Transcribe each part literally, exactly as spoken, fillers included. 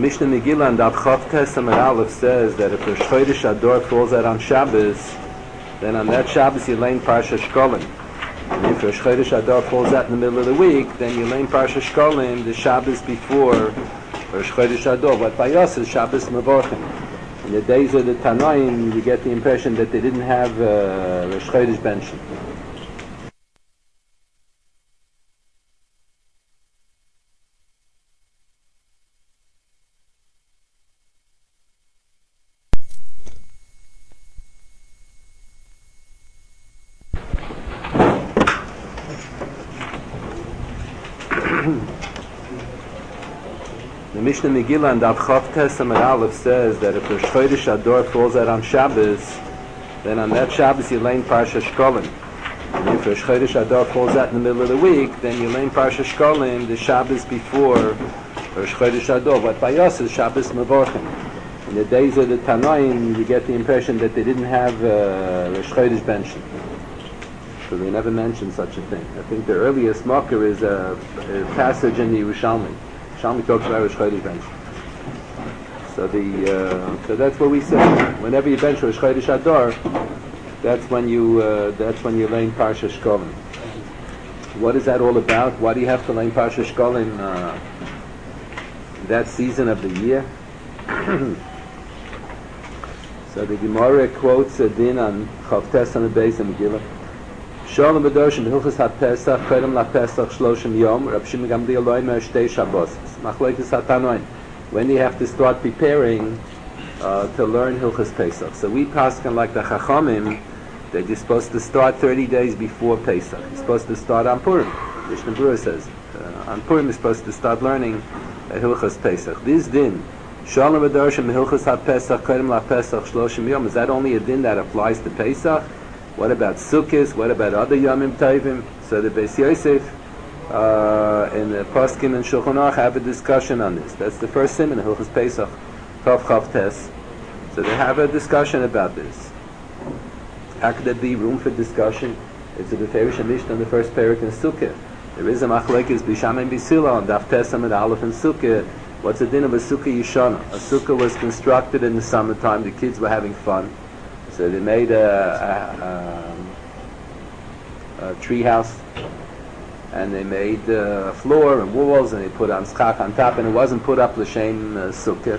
Mishnah Megillah and Daf Chav Tes Amud Aleph says that if Rosh Chodesh Adar falls out on Shabbos, then on that Shabbos you learn Parsha Shkolim. And if Rosh Chodesh Adar falls out in the middle of the week, then you learn Parsha Shkolim the Shabbos before Rosh Chodesh Adar. But by us is Shabbos Mevorchim. In the days of the Tanoim, you get the impression that they didn't have uh, Rosh Chodesh Benshim. The Mishnah Megillah and Daf Chav Tes Amud Aleph says that if Rosh Chodesh Adar falls out on Shabbos, then on that Shabbos you learn Parsha Shkolim. And if Rosh Chodesh Adar falls out in the middle of the week, then you learn Parsha Shkolim the Shabbos before Rosh Chodesh Adar. But by us is Shabbos Mevorchim. In the days of the Tanoim, you get the impression that they didn't have uh, Rosh Chodesh Benshim. So they never mentioned such a thing. I think the earliest marker is a, a passage in the Yerushalmi. Yerushalmi talks about Rosh Chodesh bench. So the uh, so that's what we say. Whenever you bench Rosh Chodesh Adar, that's when you uh, that's when you learn Parsha Shkolim. What is that all about? Why do you have to learn Parsha Shkolim uh, that season of the year? So the Gemara quotes a din on Chav Tes on the base of Megillah. Shalom B'Doshim Hilchos HaPesach Kodem LaPesach Shloshim Yom Rab Shimon Gamliel Loimer Shtei Shabbos Machlokes HaTanoim. When do you have to start preparing uh, to learn Hilchos Pesach? So we paskin like the Chachamim that you're supposed to start thirty days before Pesach. You're supposed to start on Purim. Mishnah Berurah says uh, on Purim you're supposed to start learning uh, Hilchos Pesach. This din Shalom B'Doshim Hilchos HaPesach Kodem LaPesach Shloshim Yom, is that only a din that applies to Pesach? What about Sukkot? What about other Yomim Tovim? So the Beis Yosef uh, and the Poskim and Shulchan Aruch have a discussion on this. That's the first siman, Hilchos Pesach, Chav Chav Tes. So they have a discussion about this. How could there be room for discussion? It's a Beferish Mishnah on the first parak in Sukkot. There is a Machlekes Bisham and Bisila on Daf Tes Amud Aleph and Sukkot. What's the din of a Sukkah Yishana? A Sukkah was constructed in the summertime. The kids were having fun. So they made a, a, a, a tree house, and they made a floor and walls, and they put on schach on top, and it wasn't put up l'shem uh, sukkah.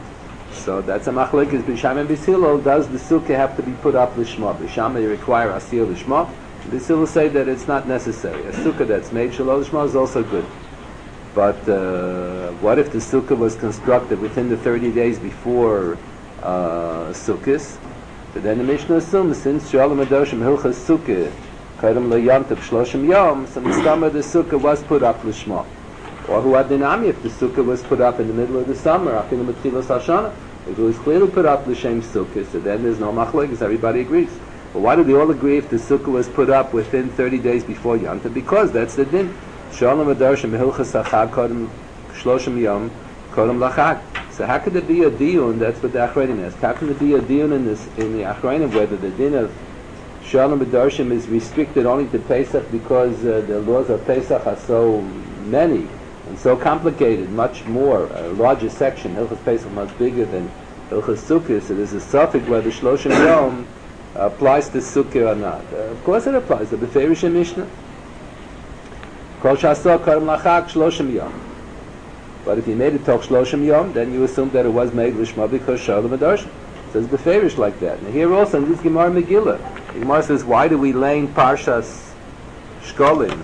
So that's a machlokes b'sham and b'silo. Does the sukkah have to be put up l'shma? B'sham they require asir l'shma. B'silo say that it's not necessary. A sukkah that's made shelo l'shma is also good. But uh, what if the sukkah was constructed within the thirty days before uh, sukkahs? So then the Mishnah assumes, since Shalom Adoshim Hilchas Sukkah Kodem LaYantav Shloshim Yom, so the summer the Sukkah was put up l'shma. Or who had dinami if the Sukkah was put up in the middle of the summer, afilu Matchilas Hashana, if it was clearly put up l'shem Sukkah, so then there's no machlokes, everybody agrees. But why do they all agree if the Sukkah was put up within thirty days before Yantav? Because that's the din. Shalom Adoshim Hilchas Achag Kodem Shloshim Yom Kodem LaChag. So how could there be a diyun? That's what the Achronim asked. How can there be a diyun in this in the Achronim whether the din of Shalom B'Darshim is restricted only to Pesach because uh, the laws of Pesach are so many and so complicated, much more, a larger section, Hilchos Pesach much bigger than Hilchos Sukkah, so there's a suffix whether Shloshim Yom applies to Sukkah or not. Uh, of course it applies, the Beferish Mishnah. Kol Shasor Kodem LaChag Shloshim Yom. But if you made it Toch Shloshim Yom, then you assume that it was made Lishma because Shalom Adoshim. So it's Beferish like that. And here also in this Gemara Megillah, the Gemara says, why do we learn Parshas Shkolim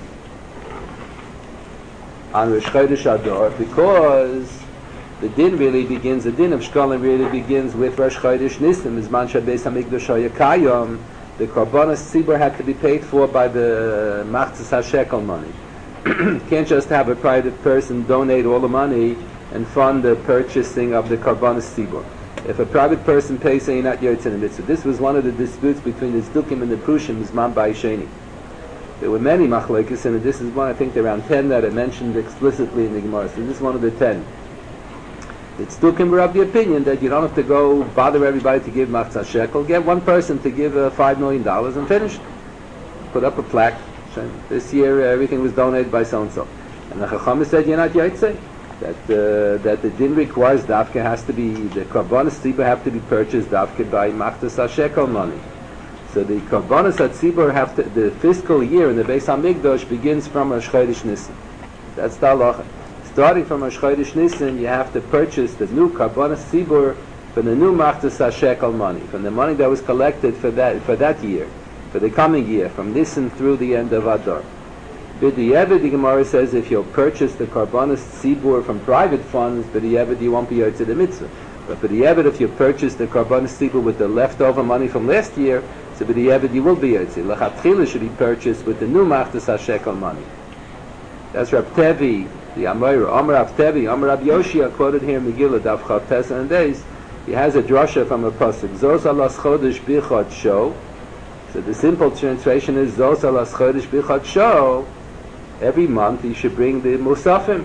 on Rosh Chodesh Adar? Because the din really begins, the din of Shkolim really begins with Rosh Chodesh Nisim, as Man Shabbos HaMikdash HaYakayom. The Korbanos Tzibur had to be paid for by the Machzas HaShekel money. Can't just have a private person donate all the money and fund the purchasing of the Korbanos Tzibur. If a private person pays, say, you're not Yotzei in the mitzvah. This was one of the disputes between the Zdukim and the Prushim, Zman Ba'isheni. There were many machlokes, and this is one, I think, around ten that are mentioned explicitly in the Gemara. So this is one of the ten. The Zdukim were of the opinion that you don't have to go bother everybody to give Machzas Shekel. Get one person to give uh, five million dollars and finish. Put up a plaque. This year uh, everything was donated by so-and-so. And the Chacham said, you're not Yotzei. that uh, that the din requires dafka has to be, the karbanos tzibur have to be purchased dafka by machtas hashekel money. So the karbanos tzibur have to, the fiscal year in the Beis Hamikdash begins from Rosh Chodesh Nisan. That's the halacha. Starting from Rosh Chodesh Nisan, you have to purchase the new karbanos tzibur from the new machtas hashekel money, from the money that was collected for that for that year, for the coming year, from Nisan through the end of Adar. B'di'evid, the Gemara says, if you'll purchase the karbanos tzibur from private funds, b'di'evid you won't be yotze the mitzvah. But b'di'evid, if you purchase the karbanos tzibur with the leftover money from last year, so b'di'evid you will be yotze. L'chatchila should be purchased with the new machtas hashekel money. That's Rab Tevi, the Amoira. Amar Rab Tevi, Amar Rab Yoshia, quoted here in Megillah, Daf Chav Tes and Days. He has a drasha from a pasuk. Zos alas chodesh bichad sho. So the simple translation is Zos alas chodesh bichad sho. Every month you should bring the musafim.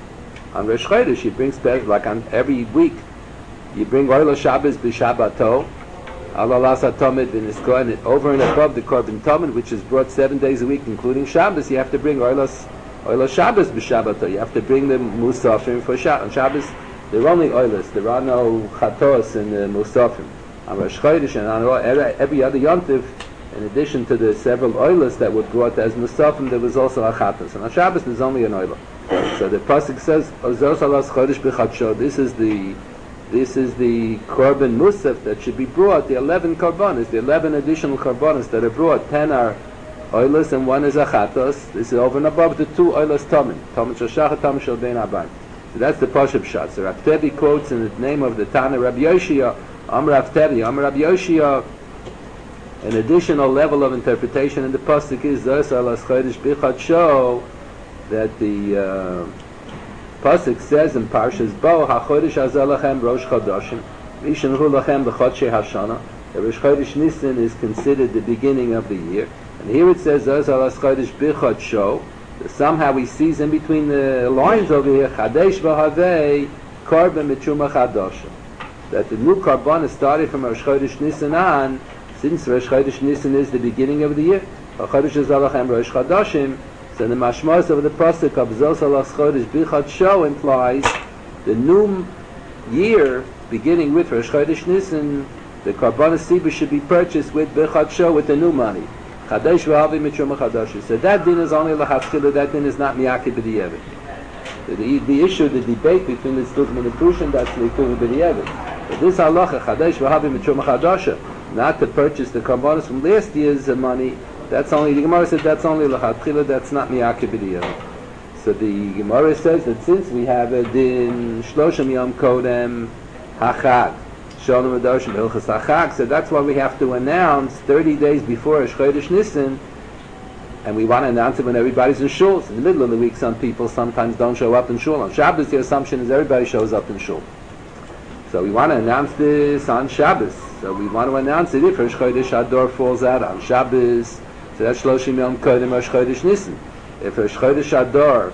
On Rosh Chodesh you bring special, like on every week you bring Oila Shabbos b'Shabbato, Alalas HaTomid v'Nisko, and over and above the Korban Tomid, which is brought seven days a week, including Shabbos, you have to bring Oilas Oila Shabbos b'Shabbato. You have to bring the musafim for Shabbos. On Shabbos there are only Oilas, there are no Chatos in the musafim. On Rosh Chodesh and on every other Yontif, in addition to the several oilas that were brought as musafim, there was also a chatas. And on Shabbos there's only an oilah. So the pasuk says, "Ozos alas chodesh b'chadsho." This is the this is the korban musaf that should be brought. The eleven korbanos, the eleven additional korbanos that are brought. Ten are oilas and one is a chatas. This is over and above the two oilas tamin. Tamin shashach, tamin shel bein abayim. So that's the pasuk shot. So Rav Tevi quotes in the name of the Tana Rabbi Yoshia, Amar Rav Tevi, Amar Rabbi Yoshia. An additional level of interpretation in the pasuk is Zos alas chodesh bichad sho, that the uh, pasuk says in Parshas Bo, HaChodesh hazeh lachem Rosh Chodashim, Vishanhu lachem b'chodshei Hashana. The Rosh Chodesh Nisan is considered the beginning of the year, and here it says Zos alas chodesh bichad sho. Somehow we see in between the lines over here, Chadesh v'havei korban mitzuma chadasha, that the new korban is started from Rosh Chodesh Nisan on. Since Rosh Chodesh Nisan is the beginning of the year, HaChodesh hazeh lachem Rosh Chodashim, so the mashmas of the pasuk of Zos alas chodesh bichad sho implies the new year beginning with Rosh Chodesh Nisan. The karbanos tzibur should be purchased with bichad sho, with the new money. Chadesh v'havi mitzuma chadash. So that din is only l'chatchila. That din is not miyakid b'di'evid. The, the issue, the debate between the Tzdukim and the Prushim, that's l'ikuv b'di'evid. But this halacha, Chadesh v'havi mitzuma chadash, not to purchase the karbanos from last year's money, that's only, the Gemara said that's only l'chatchila, that's not miyakid b'di'evid. So the Gemara says that since we have a din shloshim yom kodem hachag, shalom adoshim hilchas hachag, so that's why we have to announce thirty days before Rosh Chodesh Nisan, and we want to announce it when everybody's in shul. So in the middle of the week, some people sometimes don't show up in shul. On Shabbos, the assumption is everybody shows up in shul. So we want to announce this on Shabbos. So we want to announce it if Rosh Chodesh Adar falls out on Shabbos. So that's Shloshim Yom Kodem Rosh Chodesh Nisan. If Rosh Chodesh Adar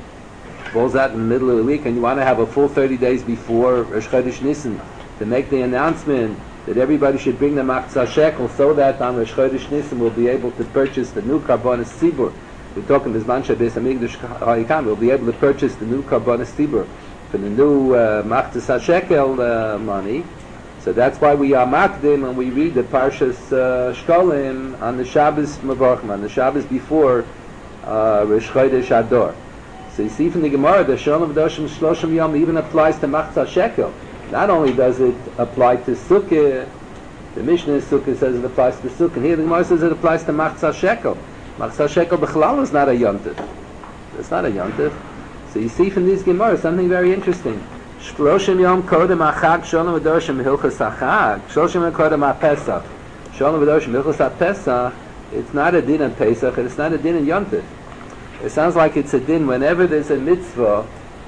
falls out in the middle of the week and you want to have a full thirty days before Rosh Chodesh Nisan to make the announcement that everybody should bring the Machzah Shekel so that on Rosh Chodesh Nisan we'll be able to purchase the new Karbanos Tzibur. We're talking this Mancha Beis Hamikdash Hayikam. We'll be able to purchase the new Karbanos Tzibur for the new uh, Machzah Shekel uh, money. So that's why we are makdim and we read the Parshas uh, Shkolim on the Shabbos Mavarchim, on the Shabbos before uh, Rosh Chodesh Adar. So you see from the Gemara, the Shalom V'Doshim Shloshim Yom even applies to Machzah Shekel. Not only does it apply to Sukkah, the Mishnah in Sukkah says it applies to Sukkah, and here the Gemara says it applies to Machzah Shekel. Machzah Shekel B'chalal is not a Yontif. It's not a Yontif. So you see from these Gemara something very interesting. Shloshim Yom Kodem Achag Shalom V'Doshim Hilchas Achag Shloshim Yom Kodem HaPesach Shalom V'Doshim Hilchas HaPesach. It's not a din in Pesach and it's not a din in Yontif. It sounds like it's a din whenever there's a mitzvah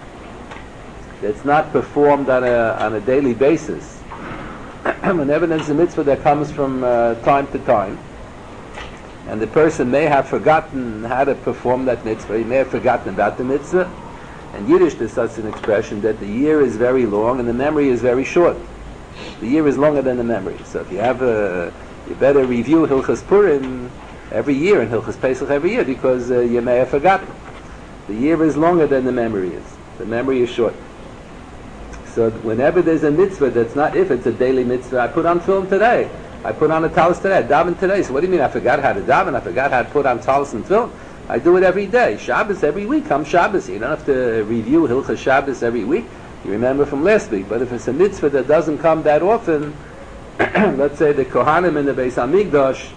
that's not performed on a on a daily basis. Whenever there's a mitzvah that comes from uh, time to time, and the person may have forgotten how to perform that mitzvah, he may have forgotten about the mitzvah. In Yiddish there's such an expression that the year is very long and the memory is very short. The year is longer than the memory. So if you have a, you better review Hilchas Purim every year and Hilchas Pesach every year because uh, you may have forgotten. The year is longer than the memory is. The memory is short. So whenever there's a mitzvah that's not if it's a daily mitzvah, I put on film today. I put on a talis today. I daven today. So what do you mean I forgot how to daven? I forgot how to put on talis and film? I do it every day. Shabbos every week. Come Shabbos. You don't have to review Hilchas Shabbos every week. You remember from last week. But if it's a mitzvah that doesn't come that often, let's say the Kohanim in the Beis Hamikdash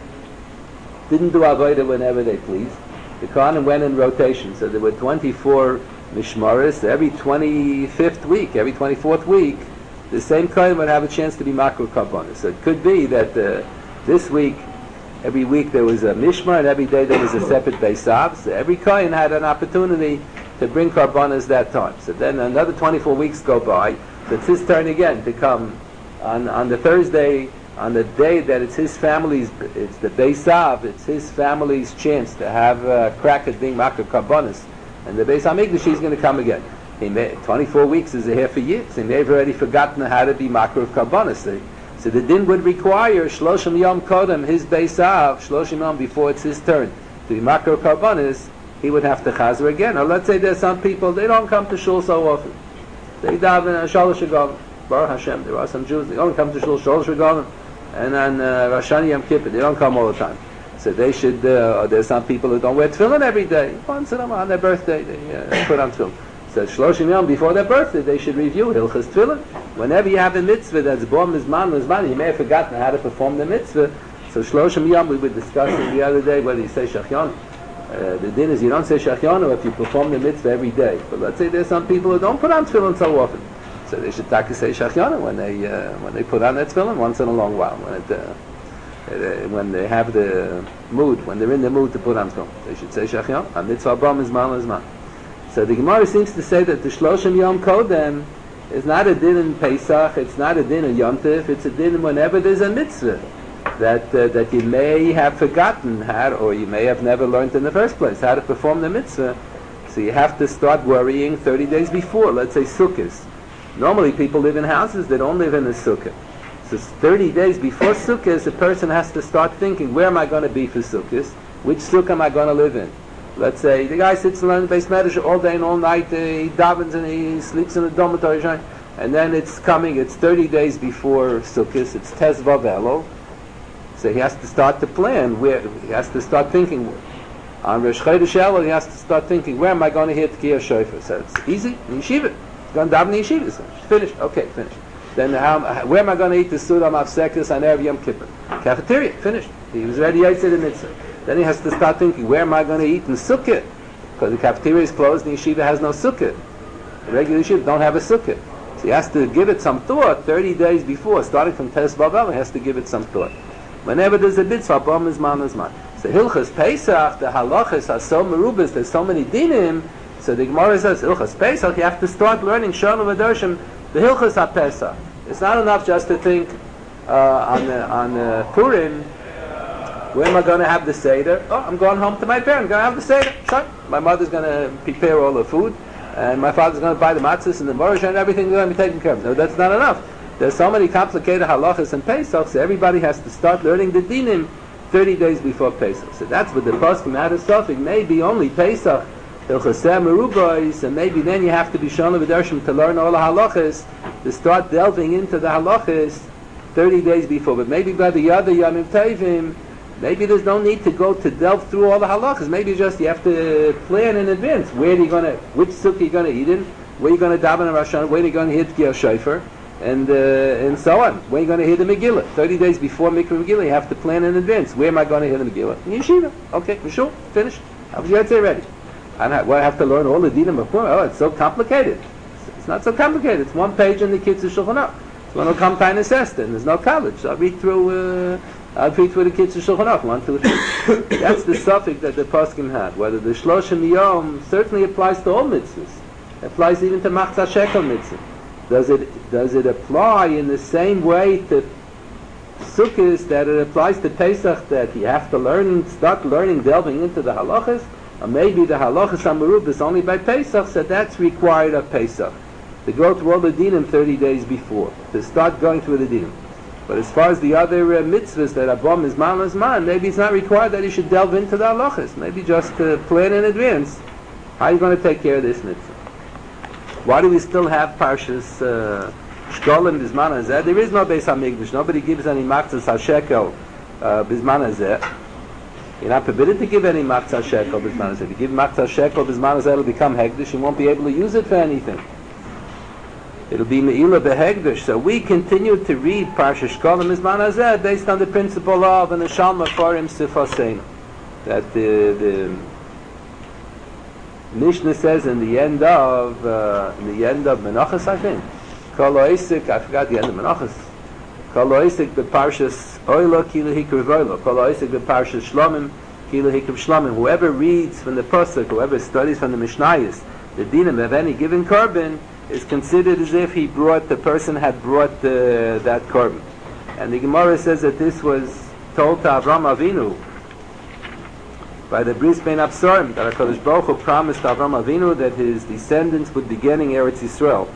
didn't do Avodah whenever they pleased. The Kohanim went in rotation. So there were twenty-four Mishmaris. Every twenty-fifth week, every twenty-fourth week, the same Kohen would have a chance to be Makro Karbonis. So it could be that uh, this week, every week there was a Mishmar, and every day there was a separate Beisav. So every Kohen had an opportunity to bring Karbonis that time. So then another twenty-four weeks go by. So it's his turn again to come on, on the Thursday, on the day that it's his family's, it's the Beisav, it's his family's chance to have a crack at being Makro Karbonis. And the Beis Hamikdash, he's going to come again. He may, twenty-four weeks is a half a year, so he may have already forgotten how to be Makro of Karbonis. So, so the din would require Shloshim Yom Kodem, his Beisav, Shloshim Yom before it's his turn to be Makro of Karbonis, he would have to chazer again. Or let's say there's some people, they don't come to shul so often. They daven a Shalosh Regalim. Baruch Hashem, there are some Jews, they don't come to shul Shalosh Regalim. And on uh, Rosh Hashanah Yom Kippur, they don't come all the time. So they should, uh, or there's some people who don't wear tefillin every day. Once in a while, on their birthday, they uh, put on tefillin. So Shloshim Yom, before their birthday, they should review Hilchas Tefillin. Whenever you have a mitzvah that's born Mizman, Mizman, you may have forgotten how to perform the mitzvah. So Shloshim Yom, we were discussing the other day whether you say Shachyon. Uh, the din is you don't say Shachyon if you perform the mitzvah every day. But let's say there's some people who don't put on tefillin so often. So they should take say Shachyon when they uh, when they put on that tefillin once in a long while. When it, uh, Uh, when they have the mood, when they're in the mood to put on film, they should say Shachyon. A mitzvah bam is man is man. So the Gemara seems to say that the Shloshim Yom Kodem is not a din in Pesach, it's not a din in Yom Tif, it's a din whenever there's a mitzvah that uh, that you may have forgotten how, or you may have never learned in the first place, how to perform the mitzvah. So you have to start worrying thirty days before, let's say Sukkot. Normally people live in houses, they don't live in the Sukkah. So thirty days before Sukkot, a person has to start thinking, where am I going to be for Sukkot? Which Sukkah am I going to live in? Let's say the guy sits and learns Beis Medrash all day and all night, uh, he davens and he sleeps in a dormitory, and then it's coming, it's thirty days before Sukkot, it's Tes Vav Elul. So he has to start to plan, where he has to start thinking. On Rosh Chodesh Elul, he has to start thinking, where am I going to hear Tkiyah Shofar? So it's easy, in Yeshiva. He's going to daven in Yeshiva. So finished, okay, finished. Then how, where am I going to eat the Suda Mafsekis on Erev Yom Kippur? Cafeteria, finished. He was ready to the mitzvah. Then he has to start thinking, where am I going to eat in Sukkot? Because the cafeteria is closed and the yeshiva has no Sukkot. The regular yeshiva don't have a Sukkot. So he has to give it some thought thirty days before, starting from Tes Babel, he has to give it some thought. Whenever there's a mitzvah, bom is man is man. So Hilchas Pesach, the halachas are so merubas, there's so many dinim, so the Gemara says, Hilchas Pesach, you have to start learning Shalom Adoshim, the Hilchas HaPesach. It's not enough just to think uh, on uh, on uh, Purim, where am I going to have the Seder? Oh, I'm going home to my parents, I'm going to have the Seder. Sure. My mother's going to prepare all the food, and my father's going to buy the matzahs and the morish, and everything's going to be taken care of. No, that's not enough. There's so many complicated halachas and Pesach, so everybody has to start learning the dinim thirty days before Pesach. So that's what the poskim out of Suffolk, maybe only Pesach, and maybe then you have to be shown with Dershim to learn all the halachas, to start delving into the halachas thirty days before. But maybe by the other Yamim Tevim, maybe there's no need to go to delve through all the halachas. Maybe just you have to plan in advance. Where are you going to, which sukkah you're going to eat in, where you're going to daven in Rosh Hashanah, where you're going to hit Tkiyah Shofar, and uh, and so on. Where you're going to hear the Megillah. thirty days before Mikra Megillah, you have to plan in advance. Where am I going to hear the Megillah? In Yeshiva. Okay, for sure, finished. I was going to say ready. I have to learn all the dinim of Purim. Oh, it's so complicated. It's not so complicated. It's one page in the Kitzur Shulchan Aruch. It's one will come time and and there's no college. So I'll read through. Uh, I'll read through the Kitzur Shulchan Aruch. One, two, three. That's the suffix that the poskim had. Whether the Shloshim Yom certainly applies to all mitzvahs. It applies even to Machzah Shekel mitzvah. Does it? Does it apply in the same way to Sukkot that it applies to Pesach? That you have to learn, start learning, delving into the halachas. Or maybe the halachas amarub is only by Pesach, so that's required of Pesach. To go through all the dinim thirty days before, to start going through the dinim. But as far as the other uh, mitzvahs that are bom is man is man, maybe it's not required that you should delve into the halachas. Maybe just uh, plan in advance how you're going to take care of this mitzvah. Why do we still have Parshas uh, Shkolim Bisman Hazeh? There is no Beis HaMikdash. Nobody gives any Matzah HaShekel uh, Bisman Hazeh. You're not permitted to give any Matzah HaShekel Bisman Hazeh. If you give Matzah HaShekel Bisman Hazeh, it'll become Hegdish. You won't be able to use it for anything. It'll be Me'ilah Behegdish. So we continue to read Parshas Shkolim Bisman Hazeh based on the principle of an Shalma Forim Sifasein. That the, the Mishnah says in the end of uh, in the end of Menachos, I think. Kol Ha'isik, I forgot the end of Menachos. Kol Ha'isik beParshas Oila Kila Hikriv Oila. Kol Ha'isik beParshas Shlomim Kila Hikriv Shlomim. Whoever reads from the Pasuk, whoever studies from the Mishnayos, the dinim of any given korban is considered as if he brought, the person had brought the, that korban. And the Gemara says that this was told to Avram Avinu by the Bris Ben Absorim, that HaKadosh Baruch Hu promised Avram Avinu that his descendants would be getting Eretz Yisrael.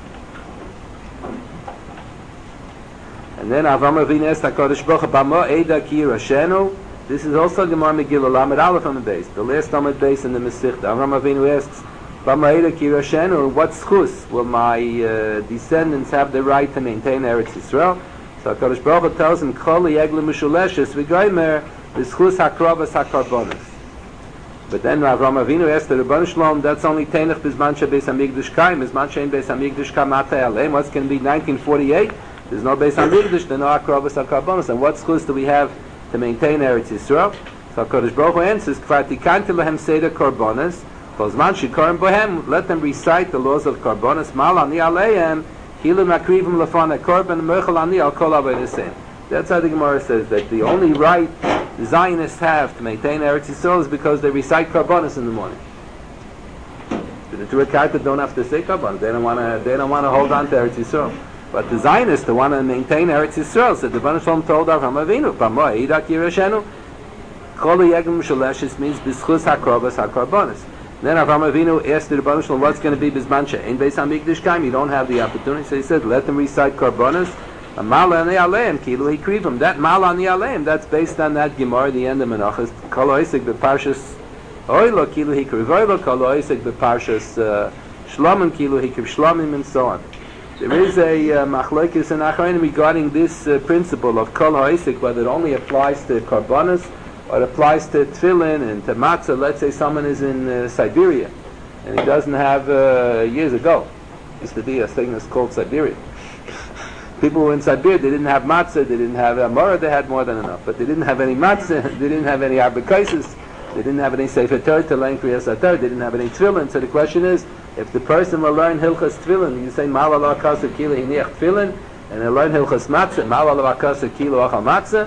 And then Avram Avinu asked HaKadosh Baruch Hu, Bama Eida Ki Yirashenu. This is also Gemara Megillah Lamed Aleph on the base, the last Lamed base in the Masechta. Avram Avinu asks, Bama Eida Ki Yirashenu, what schus will my uh, descendants have the right to maintain Eretz Yisrael? So HaKadosh Baruch Hu tells him, Kol Yegle Mishuleshes V'Goymer V'schus HaKrovas HaKarbonis. But then Avram Avinu asked the Rebbeinu Shalom, that's only Tenech Bizman Beis HaMikdash Kaim, Bizman Shein Beis HaMikdash Kaim Atei Aleim. What's going to be nineteen forty-eight? There's no Beis HaMikdash, there's no HaKrovas HaKarbonis. And what schus do we have to maintain Eretz Yisrael? So HaKadosh Baruch Hu answers, Kvar Tikanti Lehem Seder Karbonis, Kozman Shikorim Bohem, let them recite the laws of Karbonis, Mal Ani Aleim, Hilim Akrivim Lefana Korban, Merchel Ani Al Kol Avodah. That's how the Gemara says, that the only right the Zionists have to maintain Eretz Yisrael is because they recite Karbonis in the morning. The Torah Karta don't have to say Karbonis. They don't want to. They don't want to hold on to Eretz Yisrael. But the Zionists, who want to maintain Eretz Yisrael, said the Rebbeinu Shalom told Avram Avinu, "Pamo Eidak Yirashenu." Chol Yegim Shaleshes means B'schus Hakrovas Hakarbonis. Then Avram Avinu asked the Rebbeinu Shalom, "What's going to be Bizman She'ein Beis HaMikdash Kaim?" You don't have the opportunity, so he said, "Let them recite Karbonis." Mal ani aleim kilu hikrivim. That mal ani aleim, that's based on that Gemara, the end of Menachos. Kol ha'isik beParshas Oila kilu hikriv Oila, Kol ha'isik beParshas Shlomim kilu hikriv Shlomim, and so on. There is a uh, machlokes in Achronim regarding this uh, principle of Kol ha'isik, whether it only applies to Karbonis or it applies to Tefillin and to Matzah. Let's say someone is in uh, Siberia and he doesn't have, uh, years ago, used to be a thing that's called Siberia. People who were in Siberia, they didn't have matzah, they didn't have amora, they had more than enough. But they didn't have any matzah, they didn't have any arbekaisis, they didn't have any sefer Torah to learn kriyas atar, they didn't have any tefillin. So the question is, if the person will learn hilchas tefillin, you say mal ala akasa kilo hiniach tefillin, and they learn hilchas matzah, mal ala akasa kilo achal matzah,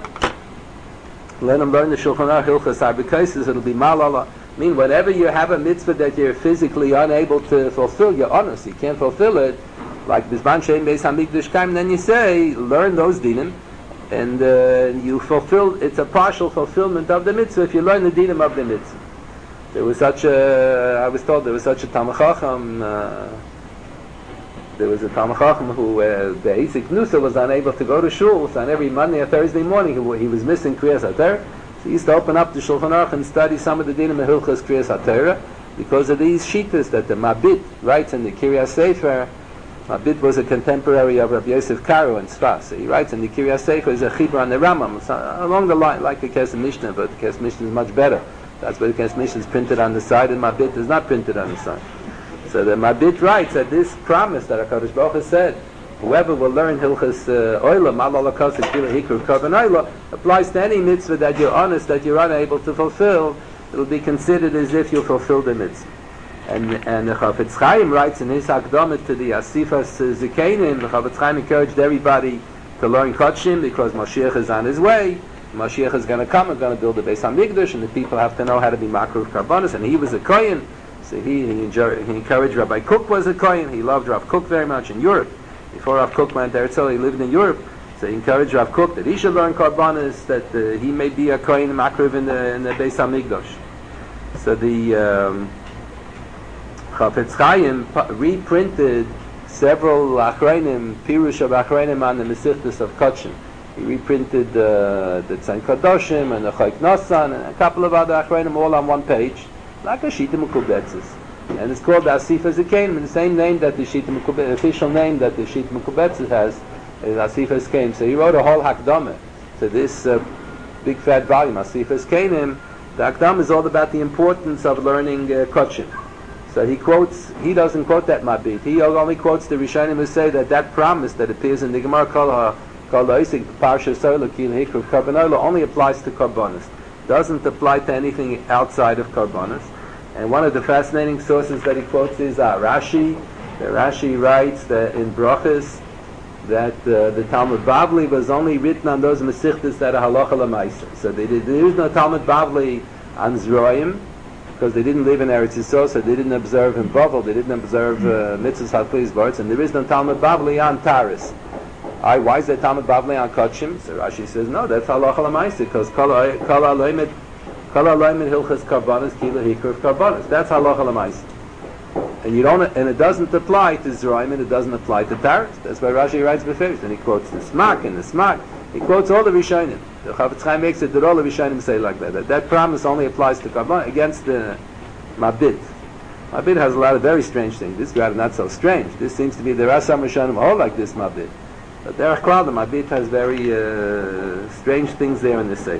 let them learn the Shulchan Aruch hilchas arbekaisis, it'll be mal ala. I mean, whenever you have a mitzvah that you're physically unable to fulfill, you're honest, you can't fulfill it, like Bizman Shein Beis HaMikdash Kaim, then you say, learn those dinim, and uh, you fulfill, it's a partial fulfillment of the mitzvah if you learn the dinim of the mitzvah. There was such a, I was told there was such a Talmid Chacham, uh, there was a Talmid Chacham who, uh, the Isaac Nusa was unable to go to shul, so on every Monday or Thursday morning he, he was missing Kriyas HaTorah, so he used to open up the Shulchan Aruch and study some of the dinim of Hilchas Kriyas HaTorah, because of these shittas that the Mabit writes in the Kiryas Sefer. Mabit was a contemporary of Rabbi Yosef Karo in Sfas. So he writes in the Kiryas Sefer is a chibur on the Rambam, so along the line, like the Kes Mishnah, but the Kes Mishnah is much better. That's why the Kes Mishnah is printed on the side and Mabit is not printed on the side. So the Mabit writes that this promise that HaKadosh Baruch Hu said, whoever will learn Hilchas Oila, Mal Ala Kasa Kila Hikru Korban Oila, applies to any mitzvah that you're honest, that you're unable to fulfill, it will be considered as if you fulfilled the mitzvah. And and the Chafetz Chaim writes in his Hakdamah to the Asifas Zikenim, the Chafetz Chaim encouraged everybody to learn Kodshim because Mashiach is on his way. Mashiach is going to come and going to build a Beis HaMikdash, and the people have to know how to be Makruv Karbonis. And he was a Kohen, so he, he, enjoyed, he encouraged Rabbi Kook was a Kohen. He loved Rav Kook very much in Europe. Before Rav Kook went there, so he lived in Europe. So he encouraged Rav Kook that he should learn Karbonis, that uh, he may be a Kohen Makruv in the in the Beis HaMikdash. So the um, Chafetz Chaim reprinted several Achreinim, Pirush of Achreinim on the Mesichtus of Kodshim. He reprinted uh, the Tzayin Kadoshim and the Chayk Nosan and a couple of other Achreinim all on one page, like a Shita Mekubetzes. And it's called the Asifas Kenim, the same name that the Shita Mekubetz, official name that the Shita Mekubetz has, is Asifas Kenim. So he wrote a whole Hakdama to this uh, big fat volume, Asifas Kenim. The Hakdama is all about the importance of learning uh, Kotchim. So he quotes, he doesn't quote that Mabit. He only quotes the Rishonim who say that that promise that appears in the Gemara Kol HaIsik Parsha Sola Kil Hikruv Karbonola only applies to Karbonos. Doesn't apply to anything outside of Karbonos. And one of the fascinating sources that he quotes is uh, Rashi. The Rashi writes that in Brachas that uh, the Talmud Bavli was only written on those Mesichtas that are Halacha L'Maisa. So they did, there is no Talmud Bavli on Zroim, because they didn't live in Eretz Yisrael, so they didn't observe in Bavel, they didn't observe uh, Mitzvahs HaKliyos Baritz, and there is no Talmud Bavli on Taris. Right, why is there Talmud Bavli on Kotchim? So Rashi says, no, that's Halacha L'Maisa, because Kol HaLoimed Hilchas Karbonos Kila Hikruv Karbonos. That's Halacha L'Maisa. And you don't, and it doesn't apply to Zroim, and it doesn't apply to Taris. That's why Rashi writes Beferish, and he quotes the Smak and the Smak. He quotes all the Rishonim. The Chavetz Chaim makes it that all the Rishonim say like that. That, that promise only applies to Karbonos against the Mabit. Mabit has a lot of very strange things. This is rather not so strange. This seems to be, there are some Rishonim all like this Mabit. But there are crowd, the Mabit has very uh, strange things there in the Sefer.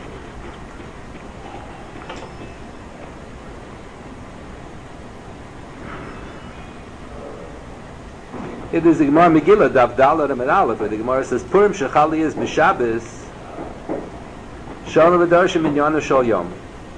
It is the Gemara Megillah, Dav Dalet and Aleph, where the Gemara says, Purim Shechali is B'Shabbos, Shalom V'Darshim Minyana Shal Yom.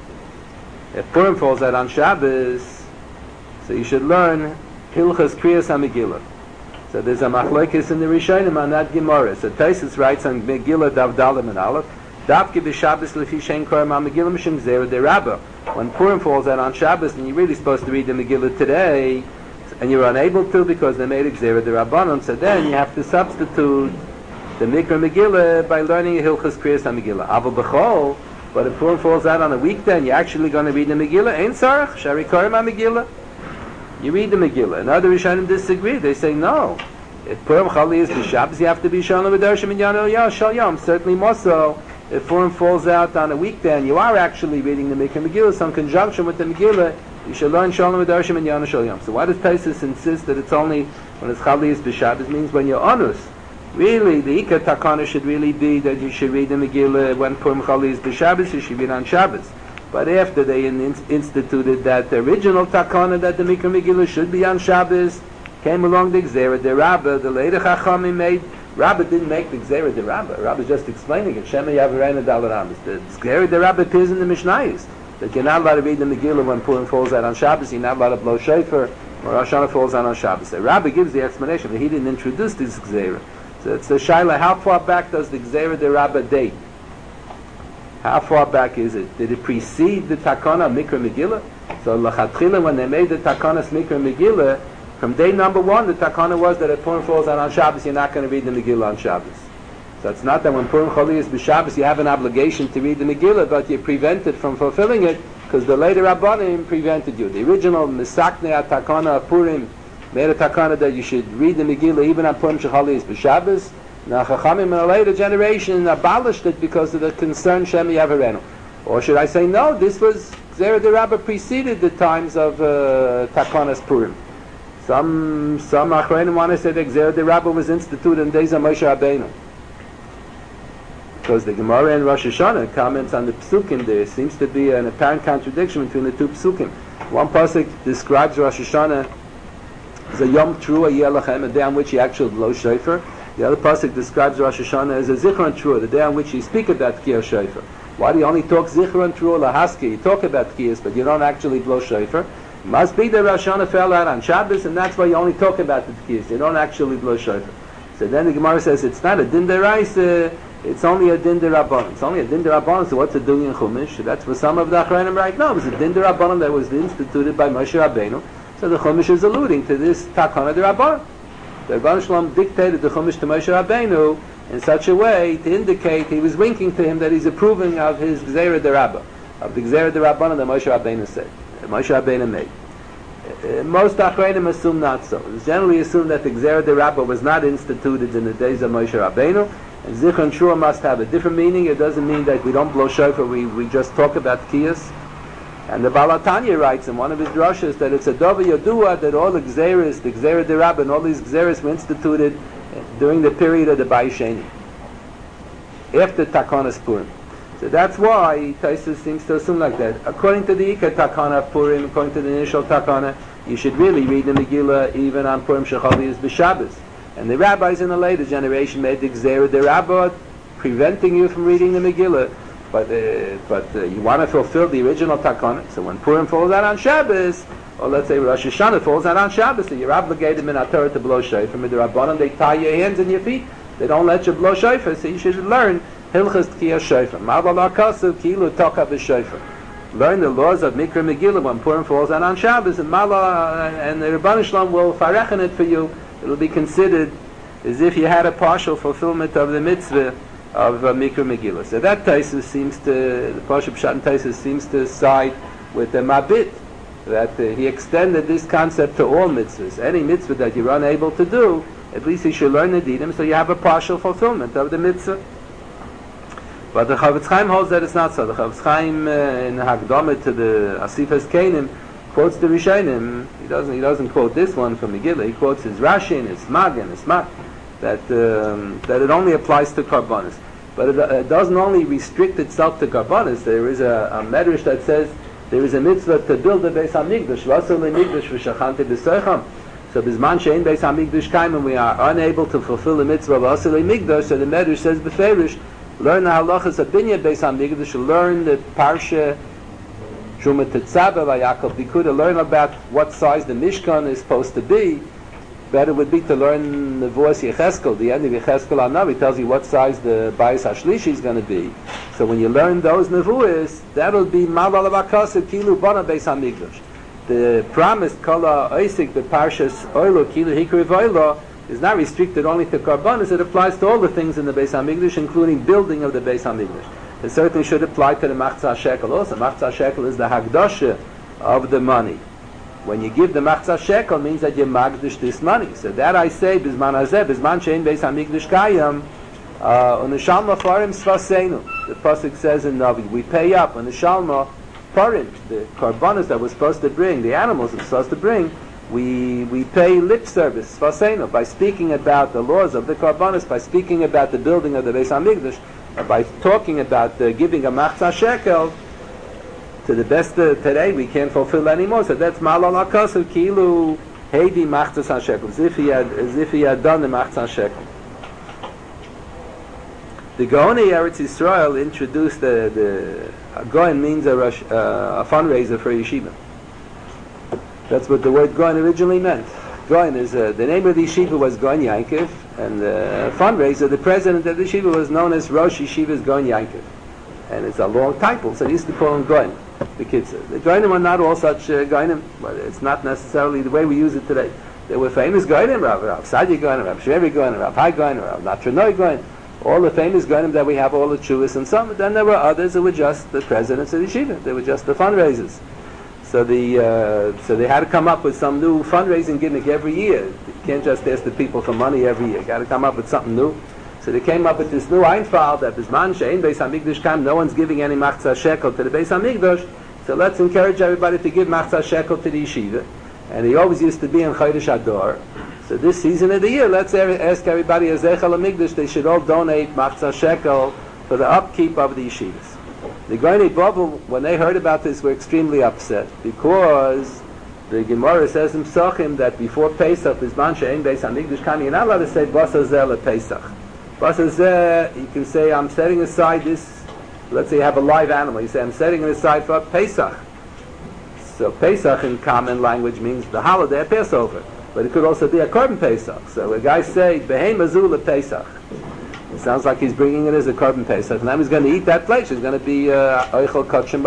If Purim falls out on Shabbos, so you should learn Hilchas Kriyas HaMegillah. So there's a machlokes in the Rishonim on that Gemara. So Taisus writes on Megillah, Dav Dalet and Aleph, Davke B'Shabbos Lefi Shein Korem HaMegillah Mishum Gzeira Derabba. When Purim falls out on Shabbos, and you're really supposed to read the Megillah today, and you're unable to because they made a Gzeira D'Rabbanan, so then you have to substitute the Mikra Megillah by learning a Hilchas Kriyas HaMegillah. Aval B'chol, but if Purim falls out on a weekday and you're actually going to read the Megillah, Ein Sarach, Shari Korem HaMegillah. You read the Megillah. And other Rishonim disagree. They say, no. If Purim Chali is the Shabbos, you have to be Shalom V'Darshim Minyana Shal Yom. Certainly more so. If Purim falls out on a weekday and you are actually reading the Mikra Megillah, some conjunction with the Megillah, you should learn Shalom V'Darshim and Yana Shal Yom. So why does Taisus insist that it's only when it's Chali is B'Shabbos? Means when you're onus. Really, the Ikar Takana should really be that you should read the Megillah when Purim Chali is B'Shabbos, you should read on Shabbos. But after they in, instituted that the original Takana that the Mikra Megillah should be on Shabbos, came along the Gzeira D'Rabba, the later Chachamim made, Rabba didn't make the Gzeira D'Rabba, Rabba is just explaining it, Shema Yavarena Dalaramas. The Gzeira D'Rabba appears in the Mishnayos. That you're not allowed to read the Megillah when Purim falls out on Shabbos, you're not allowed to blow shofar, or Rosh Hashanah falls out on Shabbos. The Rabbi gives the explanation, but he didn't introduce this Gzeira. So it's the Shaila, how far back does the Gzeira de Rabba date? How far back is it? Did it precede the Takana Mikra Megillah? So Lachatchila, when they made the Takanas Mikra Megillah, from day number one, the Takana was that if Purim falls out on Shabbos, you're not going to read the Megillah on Shabbos. So it's not that when Purim Chali is B'Shabbos you have an obligation to read the Megillah, but you're prevented from fulfilling it because the later Rabbanim prevented you. The original Misakne Takana of Purim made a Takana that you should read the Megillah even on Purim Chali is B'Shabbos. Now Chachamim in a later generation abolished it because of the concern Shem Yavarenu. Or should I say no, this was Gzeira D'Rabba preceded the times of uh, Takanas Purim. Some some Achreinim want to say that Gzeira D'Rabba was instituted in days of Moshe Rabbeinu. Because the Gemara in Rosh Hashanah comments on the Psukim, there seems to be an apparent contradiction between the two Psukim. One pasuk describes Rosh Hashanah as a Yom Trua Yelachem, a day on which you actually blow shofar. The other pasuk describes Rosh Hashanah as a Zichron Trua, the day on which you speak about Tkiyah shofar. Why do you only talk Zichron Trua Lahaski? You talk about Tkiyahs, but you don't actually blow shofar. It must be that Rosh Hashanah fell out on Shabbos, and that's why you only talk about the Tkiyahs. You don't actually blow shofar. So then the Gemara says it's not a Din Deraisa, it's only a Din D'Rabbanan. It's only a Din D'Rabbanan, so what's it doing in Chumash? That's for some of the Achrayim right now. It was a Din D'Rabbanan that was instituted by Moshe Rabbeinu. So the Chumash is alluding to this Takana D'Rabbanan. The Rebbeinu Shalom dictated the Chumash to Moshe Rabbeinu in such a way to indicate he was winking to him that he's approving of his Gzeira D'Rabba, of the Gzeira D'Rabbanan that Moshe Rabbeinu said, that Moshe Rabbeinu made. Uh, most Achrayim assume not so. It's generally assumed that the Gzeira D'Rabba was not instituted in the days of Moshe Rabbeinu. And Zichron Trua must have a different meaning. It doesn't mean that we don't blow shofar, we, we just talk about Tkiyas. And the Baal HaTanya writes in one of his drushes that it's a Dova Yodua that all the Gzeres, the Gzera de Rabbah, and all these Gzeres were instituted during the period of the Bayis Sheni, after Takonas Purim. So that's why Taisus seems to assume like that. According to the Ikar Takana Purim, according to the initial Takana, you should really read the Megillah even on Purim Shechali B'Shabbos. And the rabbis in the later generation made the Gzera de Rabbah, preventing you from reading the Megillah. But uh, but uh, you want to fulfill the original takana. So when Purim falls out on Shabbos, or let's say Rosh Hashanah falls out on Shabbos, so you're obligated in Torah to blow shofar. From the Rabbanan, they tie your hands and your feet. They don't let you blow shofar. So you should learn Hilchas Tkiyah Shofar. Ma'aval HaKasav Kilu Toka B'Shofar. Learn the laws of Mikra Megillah when Purim falls out on Shabbos, and Mala and the Rabbanan Shalom will farechen it for you. It will be considered as if you had a partial fulfillment of the mitzvah of uh, Mikra Megillah. So that Taisus seems to, the Pashup Pshat Taisus seems to side with the Mabit, that uh, he extended this concept to all mitzvahs. Any mitzvah that you're unable to do, at least you should learn the dinim, so you have a partial fulfillment of the mitzvah. But the Chavetz Chaim holds that it's not so. The Chavetz Chaim uh, in Hagdama to the Asifas Keinim quotes the Rishonim. He doesn't. He doesn't quote this one from Megillah. He quotes his Rashi and his Mag and his Mag. That um, that it only applies to karbanos, but it, uh, it doesn't only restrict itself to karbanos. There is a, a medrash that says there is a mitzvah to build a Beis Hamikdash. V'asur leMikdash v'shachanti b'soicham. So bisman she'ein Beis Hamikdash kaim, and we are unable to fulfill the mitzvah of v'asur leMikdash. So the medrash says b'ferish, learn the halachas of binyan Beis Hamikdash, learn the parsha Truma Tetzaveh Vayakov Bikuda, learn about what size the Mishkan is supposed to be. Better would be to learn the voice Yecheskel, the end of Yecheskel Anavi tells you what size the Bayis HaShlishi is going to be. So when you learn those nevuos, that'll be Ma'aval HaKasav Kilu Bana Beis HaMikdash. The promised Kala Oisik, the Parshas Oilo Kilu Hikri V'Oilo, is not restricted only to Karbanis. It applies to all the things in the Beis HaMikdash, including building of the Beis HaMikdash. It certainly should apply to the Machzah Shekel also. Machzah Shekel is the Hagdasha of the money. When you give the Machzah Shekel, means that you magdish this money. So that I say, Bizman Hazeh, Bizman Shein Beis HaMikdash Kayam, on the Shalma Farim Svaseinu. The Pasuk says in Navi, we pay up on the Shalma Farim, the Karbanos that we're supposed to bring, the animals that we're supposed to bring, we we pay lip service, Svaseinu, by speaking about the laws of the Karbanos, by speaking about the building of the Beis HaMikdash, by talking about the giving a Machzah Shekel. To the best uh, today, we can't fulfill anymore. So that's Ma'alal HaKasav Kilu Heidi Machzas HaShekel, as if he had, as if he had done the Machzas HaShekel. The Gaoni Eretz Yisrael introduced the the Goen means a, rush, uh, a fundraiser for yeshiva. That's what the word Goen originally meant. Goen is uh, the name of the yeshiva was Goen Yankov, and the fundraiser, the president of the yeshiva, was known as Rosh Yeshiva's Goen Yankov, and it's a long title, so they used to call him Goen. The kids, the Goinim are not all such uh, Goinim, but it's not necessarily the way we use it today. There were famous Goinim, Rav, Rav Sadia Goinim, Rav Shrevi Goinim, Rav Hai Goinim, Rav Natranoi Goinim, all the famous Goinim that we have, all the Chuvas and some. Then there were others who were just the presidents of the yeshiva. They were just the fundraisers. So the uh, so they had to come up with some new fundraising gimmick every year. You can't just ask the people for money every year. You got to come up with something new. So they came up with this new Einfall that Bisman Shein Beis HaMikdash Kam, no one's giving any Machzah Shekel to the Beis HaMikdash, so let's encourage everybody to give Machzah Shekel to the yeshiva. And he always used to be in Chodesh Adar. So this season of the year, let's ask everybody as Zeichel HaMikdash, they should all donate Machzah Shekel for the upkeep of the yeshivas. The Goyni Bobel, when they heard about this, were extremely upset, because the Gemara says in Psachim that before Pesach, Bisman Shein Beis HaMikdash Kam, you're not allowed to say Basar Zeh LePesach. Basar Zeh, you can say, I'm setting aside this, let's say you have a live animal, you say, I'm setting it aside for Pesach. So Pesach in common language means the holiday of Passover, but it could also be a Korban Pesach. So a guy say, Behem Azul LePesach. It sounds like he's bringing it as a Korban Pesach, and now he's going to eat that flesh. It's going to be Oichel Kotchim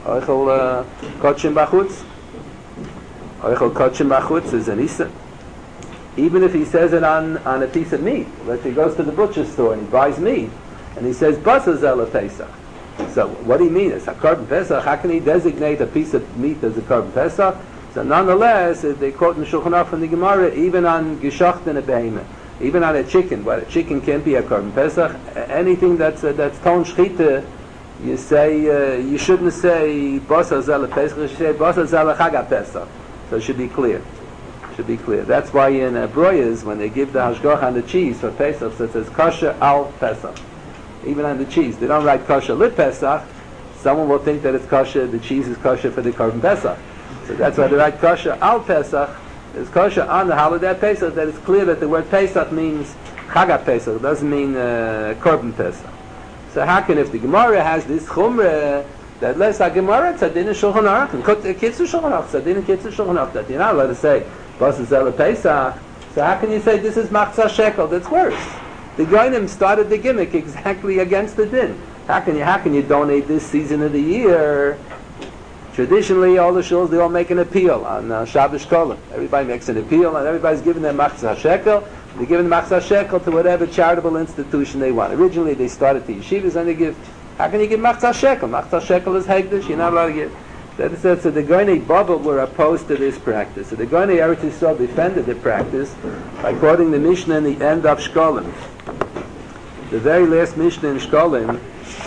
Bachutz. Oichel Kotchim Bachutz is an Issa. Even if he says it on, on a piece of meat, let's say he goes to the butcher's store and he buys meat, and he says Basar Zeh LePesach. So what do you mean? It's a Korban Pesach. How can he designate a piece of meat as a Korban Pesach? So nonetheless, they quote in the Shulchan Aruch from the Gemara, even on Geshacht and a Behemoth, even on a chicken, but a chicken can't be a Korban Pesach. Anything that's uh, that's Ton Shchita you say, uh, you shouldn't say Basar Zeh Pesach, you should say Basar Zeh Chag Pesach. So it should be clear. Should be clear. That's why in uh, Broyas, when they give the Hashgach on the cheese for Pesach, so it says Kosher Al Pesach. Even on the cheese. They don't write Kosher Lit Pesach. Someone will think that it's kosher, the cheese is kosher for the Korban Pesach. So that's why they write Kosher Al Pesach. It's kosher on the holiday of Pesach, that it's clear that the word Pesach means Chag Pesach. It doesn't mean uh, Korban Pesach. So how can, if the Gemara has this Chumrah, that less a Gemara tzadin shulchan aruch and kitzu shulchan aruch tzadin kitzu shulchan aruch, that you're not allowed to say Basar Zeh Pesach. So how can you say this is Machzah Shekel? That's worse. The Goyim started the gimmick exactly against the din. How can you how can you donate this season of the year? Traditionally, all the shuls, they all make an appeal on uh, Shabbos Kolim. Everybody makes an appeal, and everybody's giving them Machzah Shekel. They're giving Machzah Shekel to whatever charitable institution they want. Originally, they started the yeshivas, and they give. How can you give Machzah Shekel? Machzah Shekel is Hegdish. You're not allowed to give. That is, so the Goynei Bubble were opposed to this practice. So the Goynei Eretz Yisrael defended the practice by quoting the Mishnah in the end of Shkolim. The very last Mishnah in Shkolim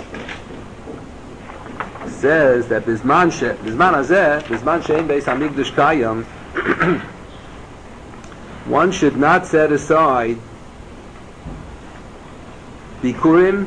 says that Bizman she, Bizman Hazeh, Bizman she'en beis hamikdash kayam, one should not set aside Bikurim,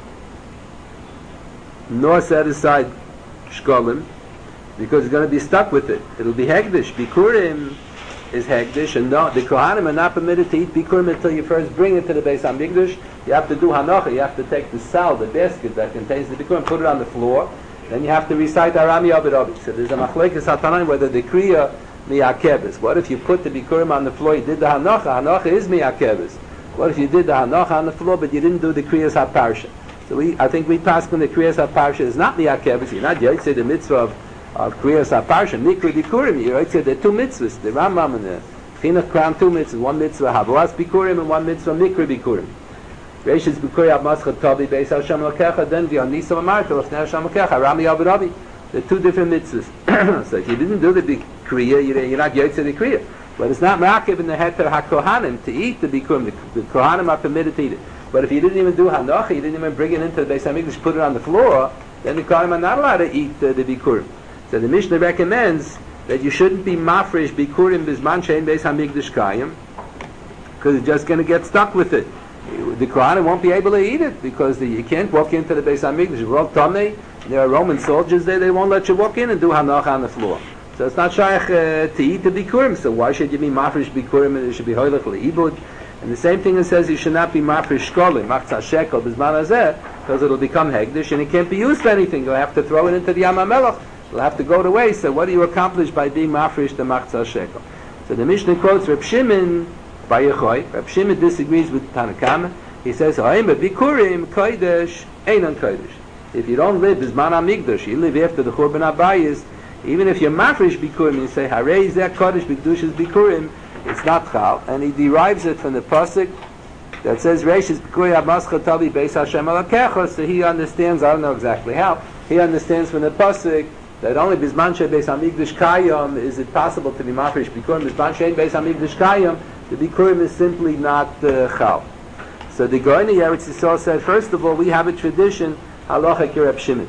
nor set aside Shkolim, because it's going to be stuck with it. It'll be Hegdish. Bikurim is Hegdish, and no, the Kohanim are not permitted to eat Bikurim until you first bring it to the Beis HaMikdash. You have to do Hanocha. You have to take the sal, the basket that contains the Bikurim, put it on the floor. Then you have to recite Arami Abed Abi. So there's a Machlekes HaTanaim whether the Kriya Miyakebes. What if you put the Bikurim on the floor, you did the Hanocha? Hanocha is Miyakebes. What if you did the Hanocha on the floor, but you didn't do the Kriyas HaParsha? So we, I think we pass on the Kriyas HaParsha is not Miyakebes. You're not Yotzei the mitzvah of of Kriyas HaParsha, Mikra Bikurim. You right, so there are two mitzvahs, the Rambam and the Chinuch crown two mitzvahs, one mitzvah Havlas Bikurim and one mitzvah Mikra Bikurim. Reishis Bikuri Ab Maschat Tabi Beis Hashem Lakecha, then V'yon Nisa V'marta L'fnei Hashem Lakecha, Rami Abed Abi. There are two different mitzvahs. So if you didn't do the Kriya, you're not Yotzei the Kriya. But it's not Ma'akev in the Heter HaKohanim to eat the Bikurim. The, the Kohanim are permitted to eat it. But if you didn't even do Hanocha, you didn't even bring it into the Beis HaMikdash, put it on the floor, then the Kohanim are not allowed to eat uh, the Bikurim. So the Mishnah recommends that you shouldn't be mafresh bikurim bizman she'en beis hamikdash kayim, because you're just going to get stuck with it. The Kohanim won't be able to eat it because the, you can't walk into the Beis HaMikdash. You're all tamei. There are Roman soldiers there. They won't let you walk in and do hanocha on the floor. So it's not shaykh uh, to eat the bikurim. So why should you be mafresh bikurim and it should be hoylech leibud? And the same thing it says you should not be mafresh shkolim, machzah shekel bizman hazeh, because it'll become hegdish and it can't be used for anything. You'll have to throw it into the Yam HaMelech. It'll have to go to waste. So what do you accomplish by being mafresh the machzah shekel? So the Mishnah quotes Reb Shimon by Yechoy. Reb Shimon disagrees with Tanakama. He says, "Ha'im bikurim kodesh einan kodesh." If you don't live bizman hamikdash, you live after the Churban Abayis. Even if you're mafresh bikurim, you say Harei zeh kodesh b'kedushas bikurim, it's not chal. And he derives it from the pasuk that says Reishis bikuri ha'maschal tabi beis Hashem alakecha. So he understands. I don't know exactly how. He understands from the pasuk that only bizman she'en beis hamikdash kayam is it possible to be mafresh bikurim. Bizman she'en beis hamikdash kayam, the bikurim is simply not uh, chal. So the Goyni Eretz Yisrael said, first of all, we have a tradition halacha Reb Shimon.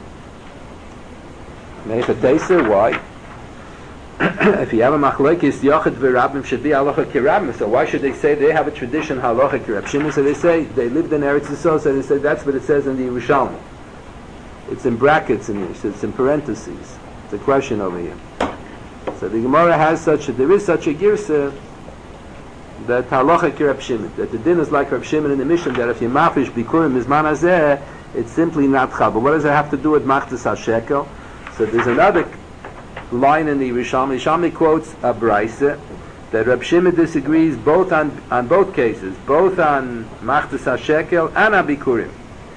Meicha Teisa, why? If you have a machlokes yachid v'rabim should be halacha kirabim. So why should they say they have a tradition halacha Reb Shimon? So they say they lived in Eretz Yisrael. So they say that's what it says in the Yerushalmi. It's in brackets in English. It's in parentheses. It's a question over here. So the Gemara has such a, there is such a girsa that halacha Reb Shimon, that the din is like Reb Shimon in the mission, that if you mafish bikurim izman hazeh, it's simply not chal. But what does it have to do with machzas hashekel? So there's another line in the Yerushalmi. Yerushalmi quotes a brayse that Reb Shimon disagrees both on on both cases, both on machzas hashekel and on bikurim.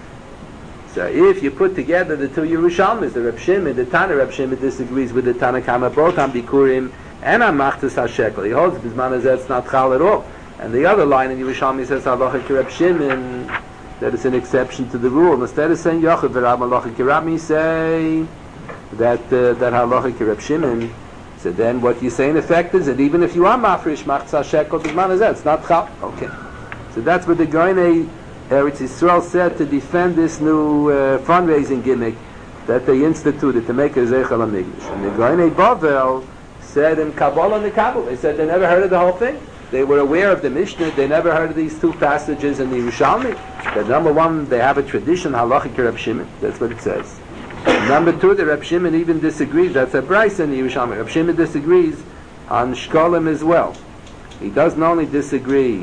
So if you put together the two Yerushalmis, the Reb Shimon, the Tana Reb Shimon disagrees with the Tanakama both on bikurim and on machzas hashekel. He holds bizman hazeh it's not chal at all. And the other line in Yerushalmi says halacha Reb Shimon, that it's an exception to the rule. Instead of saying yachid v'rab halacha kirabim, say that uh, that halacha Reb Shimon. So then what you say in effect is that even if you are mafresh machzas hashekel bizman hazeh it's not chal. Okay. So that's what the Goyni Eretz Yisrael said to defend this new uh, fundraising gimmick that they instituted to make a Zeichel HaMikdash. And the Goynei Bavel said in Kabbalah and Kabbalah, they said they never heard of the whole thing. They were aware of the Mishnah, they never heard of these two passages in the Yerushalmi. That number one, they have a tradition, halachic Reb Shimon, that's what it says. Number two, the Reb Shimon even disagrees, that's a Bryce in the Yerushalmi. Reb Shimon disagrees on Shkolim as well. He doesn't only disagree.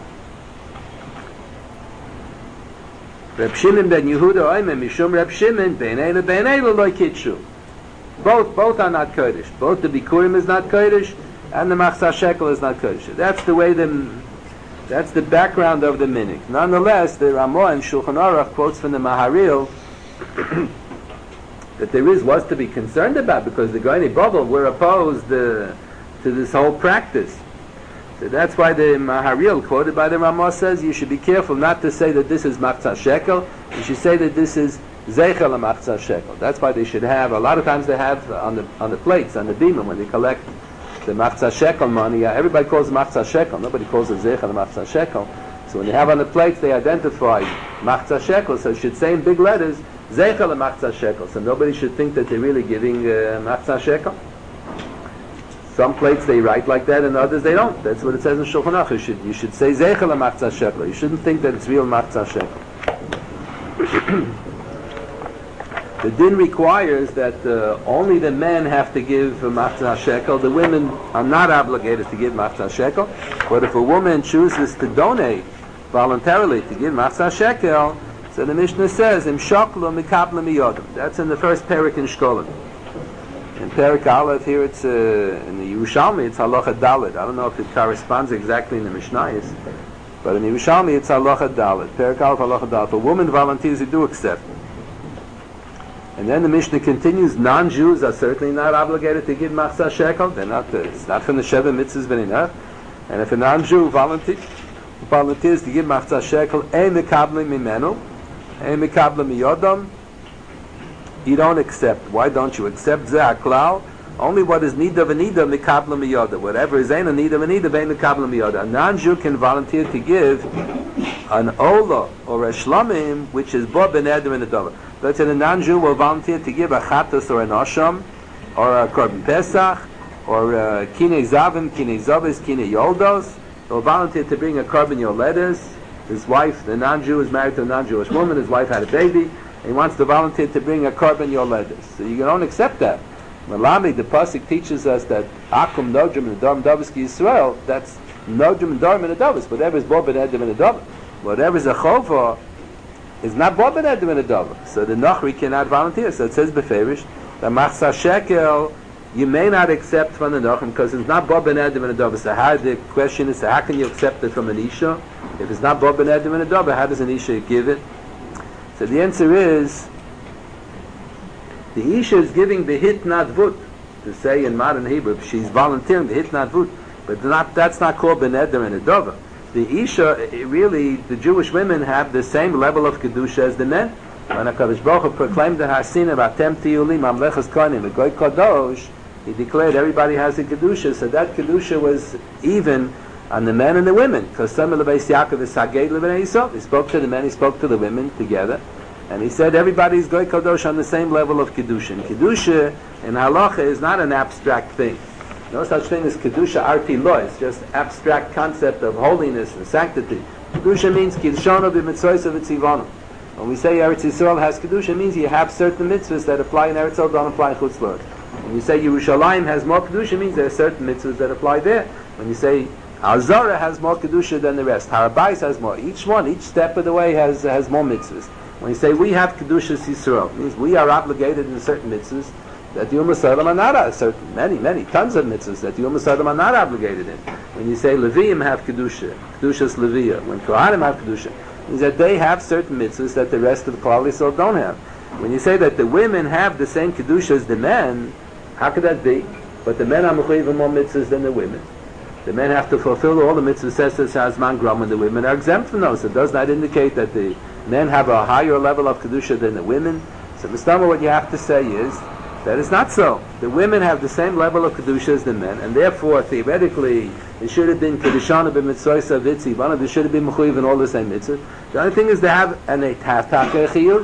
Reb Shimon ben Yehuda Oimem, Mishum Reb Shimon, Beinei Beinei Lo Kitshu. Both, both are not Kodesh. Both the Bikurim is not Kodesh, and the Machzah Shekel is not Kodesh. That's the way the, that's the background of the minig. Nonetheless, the Ramah and Shulchan Aruch quotes from the Maharil that there is was to be concerned about, because the Goynei Bavel were opposed uh, to this whole practice. So that's why the Maharil, quoted by the Ramah, says you should be careful not to say that this is Machzah Shekel. You should say that this is Zeichel HaMachzah Shekel. That's why they should have, a lot of times they have on the on the plates, on the bima, when they collect the Machzah Shekel money, uh, everybody calls it Machzah Shekel, nobody calls it Zeichel HaMachzah Shekel. So when they have on the plates, they identify Machzah Shekel, so it should say in big letters, Zeichel HaMachzah Shekel, so nobody should think that they're really giving uh, Machzah Shekel. Some plates they write like that, and others they don't. That's what it says in Shulchan Aruch. You should, you should say Zeichel HaMachzah Shekel. You shouldn't think that it's real Machzah Shekel. The din requires that uh, only the men have to give Machzah Shekel. The women are not obligated to give Machzah Shekel. But if a woman chooses to donate voluntarily to give Machzah Shekel, so the Mishnah says, Im shoklu mikabla miyodam. That's in the first parak in Shkolim. In Parak Aleph here, it's uh, in the Yerushalmi, it's Halacha Dalet. I don't know if it corresponds exactly in the Mishnayos, but in the Yerushalmi, it's Halacha Dalet. Parak Aleph, Halacha Dalet. A woman volunteers, you do accept. And then the Mishnah continues, non-Jews are certainly not obligated to give Machzah Shekel. They're not, uh, it's not from the Sheva Mitzvahs B'ninach. And if a non-Jew volunteer, volunteers to give Machzah Shekel, Ein Mekablim Mimenu, Ein Mekablim Miyodam, you don't accept. Why don't you accept Zeh HaKlal? Only what is Nida V'Nida Mekablim Miyoda. Whatever is Ein Nida V'Nida Vein Mekablim Miyoda. A non-Jew can volunteer to give an Ola or a Shlamim, which is Bo Ben Eder in the Dover. Let's say a non-Jew will volunteer to give a Chatas or an Osham, or a Korban Pesach, or a Kinei Zavim, Kinei Zavis, Kinei Yoldos. He'll volunteer to bring a Korban Yoledes. His wife, the non-Jew, is married to a non-Jewish woman. His wife had a baby. And he wants to volunteer to bring a Korban Yoledes. So you don't accept that. Malami, the Pasuk teaches us that Akum Nodrim and Adom Daviski Yisrael, that's Nodrim and Dorim and Adavis. Whatever is Bob and Edom and Adavis. Whatever is a Chova is not Bob and Edom and Adavis. So the Nachri cannot volunteer. So it says Beferish, that Machzah Shekel, you may not accept from the Nachrim because it's not Bob and Edom and Adavis. So how, the question is, so how can you accept it from an Isha? If it's not Bob and Edom and Adavis, how does an Isha give it? So the answer is, the Isha is giving the hit not vut, to say in modern Hebrew, she's volunteering the hit not vut, but not, that's not called ben eder and adova. The Isha, really, the Jewish women have the same level of kedusha as the men. When HaKadosh Baruch Hu proclaimed the Hasina about Tem Tiyuli, Mamlechas Kohanim, the Goy Kadosh, he declared everybody has a kedusha, so that kedusha was even on the men and the women, because some of the Beis Yaakov is Sagei Levnei Yisrael. He spoke to the men, he spoke to the women together, and he said everybody's Goy Kadosh on the same level of Kedusha. And Kedusha in Halacha is not an abstract thing. No such thing as Kedusha Arti Lo, it's just abstract concept of holiness and sanctity. Kedusha means Kidshona b'mitzvos v'tzivonu. When we say Eretz Yisrael has Kedusha, it means you have certain mitzvahs that apply in Eretz Yisrael, don't apply in Chutz La'aretz. When you say Yerushalayim has more Kedusha, it means there are certain mitzvahs that apply there. When you say Azara has more Kedusha than the rest, Har Bayis has more. Each one, each step of the way has has more mitzvahs. When you say we have Kedusha Yisrael, it means we are obligated in certain mitzvahs that the Ummah Sodom are not, certain, many, many, tons of mitzvahs that the Ummah Sodom are not obligated in. When you say Leviim have Kedusha, Kedusha's Leviah, when Kohanim have Kedusha, it means that they have certain mitzvahs that the rest of the Klal Yisrael don't have. When you say that the women have the same Kedusha as the men, how could that be? But the men are mechuyev more mitzvahs than the women. The men have to fulfill all the mitzvahs says Hazman Grom, and the women are exempt from those. It does not indicate that the men have a higher level of Kedusha than the women. So Mistama, what you have to say is that it's not so. The women have the same level of Kedusha as the men, and therefore, theoretically, it should have been Kedushana b'mitzvos vitzi, one of them should have been mechuyev in all the same mitzvahs. The only thing is they have, and they have takei chiyuv,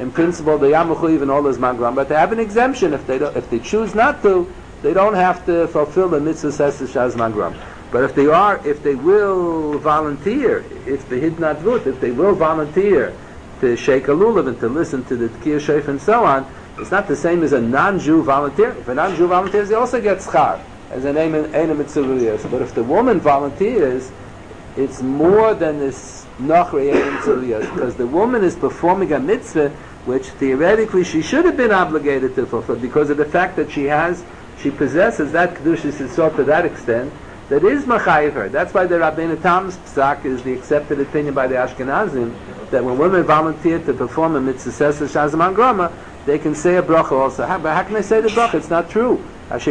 in principle they are mechuyev and all is mangram, but they have an exemption. If they don't, if they choose not to, they don't have to fulfill the mitzvah sesed shaz mangram. But if they are, if they will volunteer, it's the hidnat, if they will volunteer to shake a lulav and to listen to the tkiyah sheif and so on, it's not the same as a non-Jew volunteer. If a non-Jew volunteers, they also get schar as an Eina Mitzvah. But if the woman volunteers, it's more than this Nachri Eina Mitzvah, because the woman is performing a mitzvah which theoretically she should have been obligated to fulfill because of the fact that she has, she possesses that Kedushas Yisrael to that extent, that is machayiv her. That's why the Rabbeinu Tam's psak is the accepted opinion by the Ashkenazim that when women volunteer to perform a mitzvah sesa shazam grama, they can say a bracha also. How, but how can they say the bracha? It's not true. It's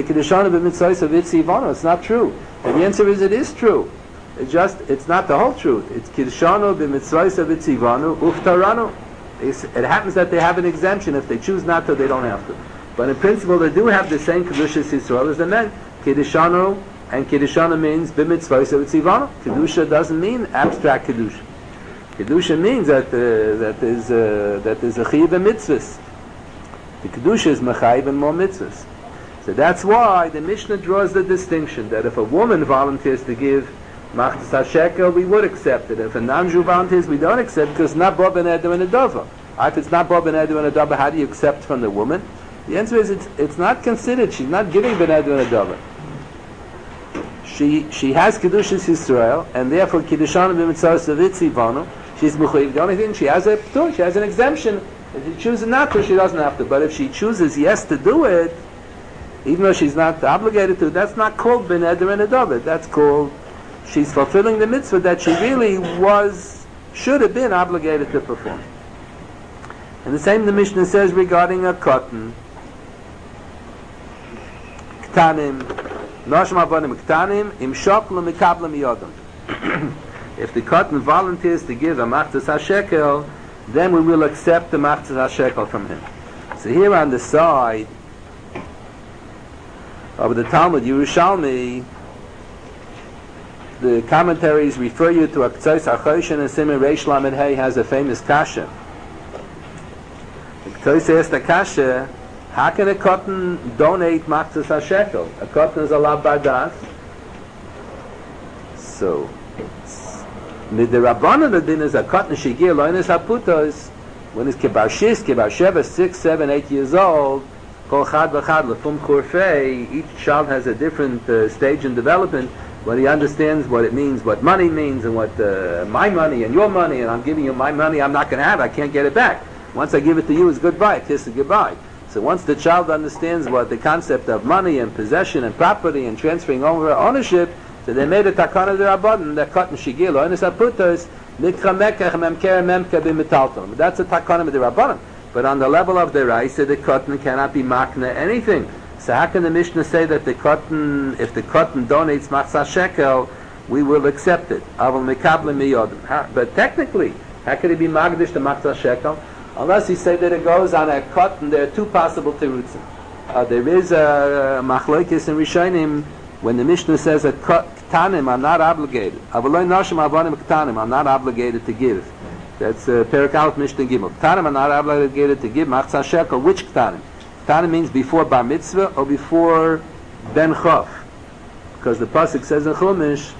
not true. And the answer is it is true. It's just, it's not the whole truth. It's Kirshanu b'mitzvaysa v'tzivanu uftaranu. It happens that they have an exemption. If they choose not to, they don't have to. But in principle, they do have the same Kedushas Yisrael as the men. Kiddishanu, and Kiddishanu means b'mitzvaysa v'tzivanu. Kedusha doesn't mean abstract Kedusha. Kedusha means that uh, that is uh, that is a chiyuv and mitzvahs. The Kedusha is mechayiv and more mitzvahs. So that's why the Mishnah draws the distinction that if a woman volunteers to give machzas shekel, we would accept it. If a non-Jew volunteers, we don't accept it because it's not bo ben eder and a dova. If it's not bo ben eder and a dova, how do you accept from the woman? The answer is it's, it's not considered. She's not giving ben eder and a dova. She she has Kedushas Yisrael, and therefore Kiddushan b'mitzvah savitzivanu. She's mechuyev. The only thing she has a ptur, she has an exemption. If she chooses not to, she doesn't have to. But if she chooses yes to do it, even though she's not obligated to, that's not called ben eder and a dova. That's called she's fulfilling the mitzvah that she really was, should have been obligated to perform. And the same the Mishnah says regarding a cotton. Ktanim, noshma avanim ktanim, im shoklu mikabla miyodam. If the cotton volunteers to give a machzas hashekel, then we will accept the machzas hashekel from him. So here on the side of the Talmud Yerushalmi, the commentaries refer you to Aktzos HaChoshen and Siman Reish Lamed Hey has a famous kasha. Aktzos asked the kasha, how can a cotton donate machzas hashekel? A cotton is a lav bardas. So, with the Rabbanan the din is a cotton shigir loines haputos, when it's kebar shis, kebar sheva, six, seven, eight years old, kol chad v'chad lefum kurfei, each child has a different uh, stage in development, when he understands what it means, what money means, and what uh, my money and your money, and I'm giving you my money, I'm not going to have it, I can't get it back. Once I give it to you, it's goodbye, kiss it goodbye. So once the child understands what the concept of money and possession and property and transferring over ownership, so they made a takana de rabbanan, that cotton shigilo, and it's aputos, nikra mekach memker memka b'metalton. That's a takana de rabbanan. But on the level of the raisa, the cotton cannot be makna anything. So how can the Mishnah say that the cotton, if the cotton donates machzas shekel, we will accept it? Aval mekablim miyodim. But technically, how could it be magdish to machzas shekel? Unless you say that it goes on a cotton, there are two possible terutzim. Uh, there is a machlokes in Rishonim when the Mishnah says that ktanim are not obligated. Avaloi nashim avanim ktanim are not obligated to give. That's uh, Perek Aleph Mishnah Gimel. Ktanim are not obligated to give machzas shekel. Which ktanim? Ktanim means before bar mitzvah or before ben chof. Because the pasuk says in Chumash,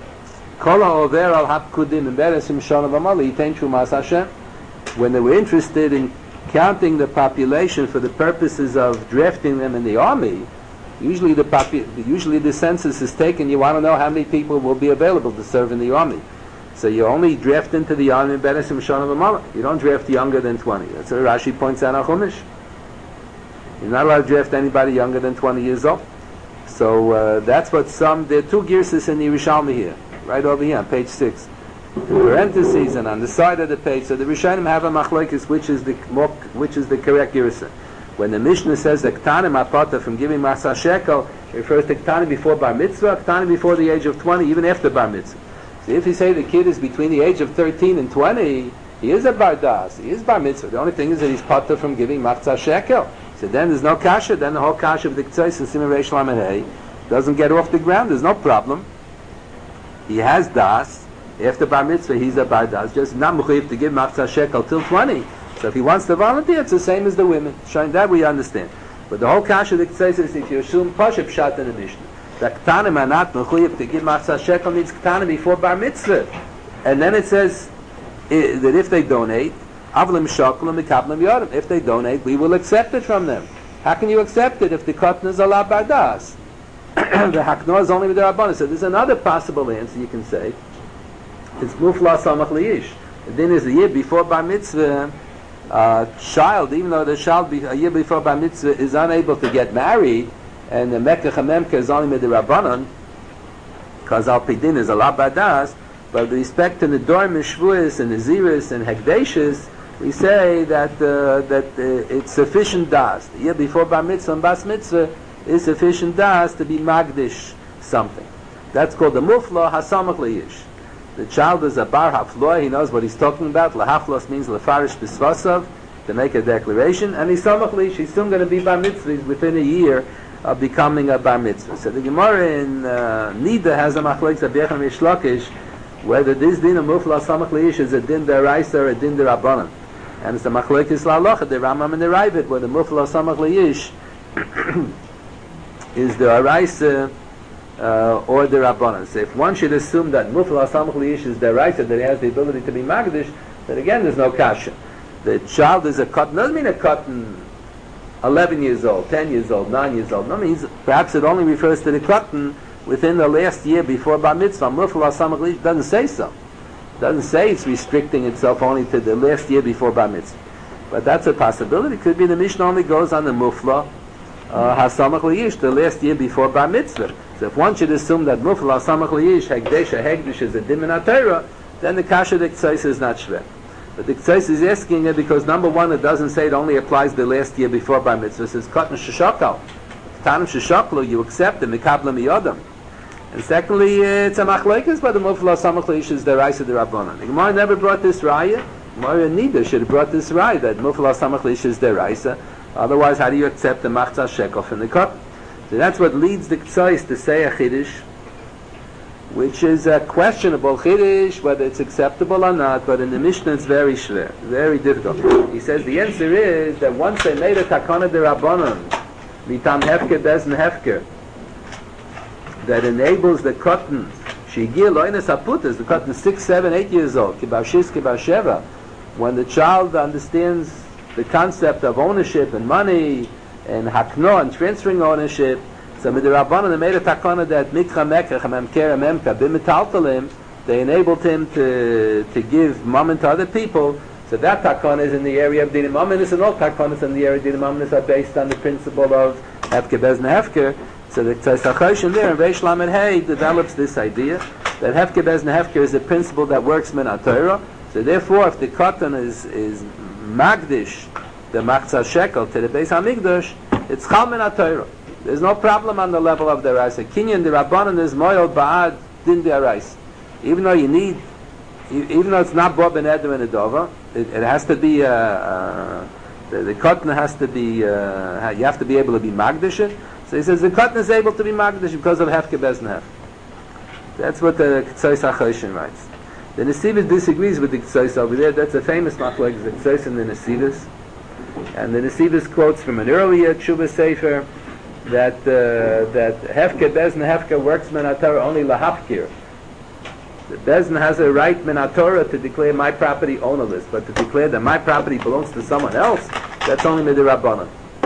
Kol ha'over al hapkudim imberesim shana v'mali yitain trumas Hashem. When they were interested in counting the population for the purposes of drafting them in the army, usually the popu- usually the census is taken. You want to know how many people will be available to serve in the army. So you only draft into the army imberesim shana v'mali. You don't draft younger than twenty. That's what Rashi points out on Chumash. You're not allowed to draft anybody younger than twenty years old. So uh, that's what some, there are two girses in the Yerushalmi here, right over here on page six. In parentheses and on the side of the page, so the Rishonim have a machlokes, which is the more, which is the correct girsa. When the Mishnah says that ktanim apata from giving machzas shekel, it refers to ktanim before bar mitzvah, ktanim before the age of twenty, even after bar mitzvah. So if you say the kid is between the age of thirteen and twenty, he is a bardas, he is bar mitzvah. The only thing is that he's pata from giving machzas shekel. So then there's no kasha, then the whole kasha of the K'tzos and Siman Reish Lamed Hey doesn't get off the ground, there's no problem. He has das, after bar mitzvah he's a bar das, just not mechuyev to give machzas shekel till twenty. So if he wants to volunteer, it's the same as the women. Showing that we understand. But the whole kasha that says is if you assume Pasha Pshat in the Mishnah, that Ktanim are not mechuyev to give Machzah Shekel means Ktanim before Bar Mitzvah. And then it says I, that if they donate, Avlim Shokelim Mikablim Yodim. If they donate, we will accept it from them. How can you accept it if the cotton is Allah Bardas? The Hakno is only with the Rabbanah. So there's another possible answer you can say. It's Mufla Samach Liyish. The din is a year before Bar Mitzvah, uh, child, even though the child be, a year before Bar Mitzvah is unable to get married, and the Mekach HaMemka is only with the Rabbanon, because Al Pidin is Allah Bardas, but with respect to the Dorim and Shvuas and Naziris and Hekdeshes, we say that uh, that uh, it's sufficient das. The year before Bar Mitzvah and Bas Mitzvah is sufficient das to be Magdish something. That's called the Mufla Hasamach Liyish. The child is a Bar Hafloah, he knows what he's talking about. Lahaflos means Lefarish Bisvasav, to make a declaration, and he's Samach Liyish, he's still going to be Bar Mitzvah within a year of becoming a Bar Mitzvah. So the Gemara in uh, Nida has a Machlokes of Yechon Mishlakish, whether this din of Mufla Samach Liyish is a din deraisa or a din derabanan. And it's the Machlokes La'alocha, the Rambam and the Ravid, where the Mufla Samach Liyish is the deraisa uh, or the Rabbanan. So if one should assume that Mufla Samach Liyish is deraisa, that he has the ability to be Magdish, then again there's no kasha. The child is a cotton, doesn't mean a cotton eleven years old, ten years old, nine years old. No, means perhaps it only refers to the cotton within the last year before Bar Mitzvah. Mufla Samach Liyish doesn't say so. Doesn't say it's restricting itself only to the last year before Bar Mitzvah. But that's a possibility. It could be the Mishnah only goes on the Mufla Hasamach Liyish, the last year before Bar Mitzvah. So if one should assume that Mufla Hasamach Liyish, Hekdesh, Hekdesh is a din min HaTorah, then the Kasha the Ktsois is not shver. But the Ktsois is asking it because number one, it doesn't say it only applies the last year before Bar Mitzvah. It says Katan Sheshakal. Tanim Sheshaklu, you accept them, Mikabla Miyodam. And secondly, uh, it's a machlekes, but the Mufla Samach Liyish is the Raisa the Rabbanan. The Gemara never brought this Raya. Gemara neither should have brought this Raya, that Mufla Samach Liyish is the Raisa. Otherwise, how do you accept the Machzah Shekel from the cup? So that's what leads the Ktsois to say a Chiddush, which is a questionable Chiddush, whether it's acceptable or not, but in the Mishnah it's very shver, very difficult. He says the answer is that once they made a Takana de Rabbanan, Mitam Hefker, Bezn Hefker, that enables the cotton, Shigir Loines Haputas, the cotton six, seven, eight years old, Kibar Shis, Kibar Sheva, when the child understands the concept of ownership and money and Hakno and transferring ownership, so with the Rabbanan they made a takana that Mikra Mekach, Memkera Memka, Bimitaltalim, they enabled him to to give mammon to other people. So that takana is in the area of Dinah Mammonis, and all takanas in the area of Dinah Mammonis are based on the principle of Hefker Bezna Hefker. So the Ktsois HaChoshen there in Reish Lamed Hey develops this idea that Hefker Bezna Hefker is a principle that works min HaTorah. So therefore, if the cotton is is Magdish, the Machzah Shekel to the Beis HaMikdash, it's Chal min HaTorah. There's no problem on the level of the Raisa. Kinyan the Rabbanan is Moyel Ba'ad Din the Raisa. Even though you need, even though it's not Bob and Edom and Adova, it, it has to be. Uh, uh, the, the cotton has to be. Uh, you have to be able to be Magdish it. So he says the cotton is able to be Magdish because of Hefker Bezn Hef. That's what the Ktsois HaChoshen writes. The Nesivos disagrees with the Ktsois over there. That's a famous machlokes, the Ktsois and the Nesivos. And the Nesivos quotes from an earlier Tshuva Sefer that uh, that Hefker Bezn Hefker works min HaTorah only lahafkir. The Bezn has a right min HaTorah to declare my property ownerless, but to declare that my property belongs to someone else, that's only midirabbanan.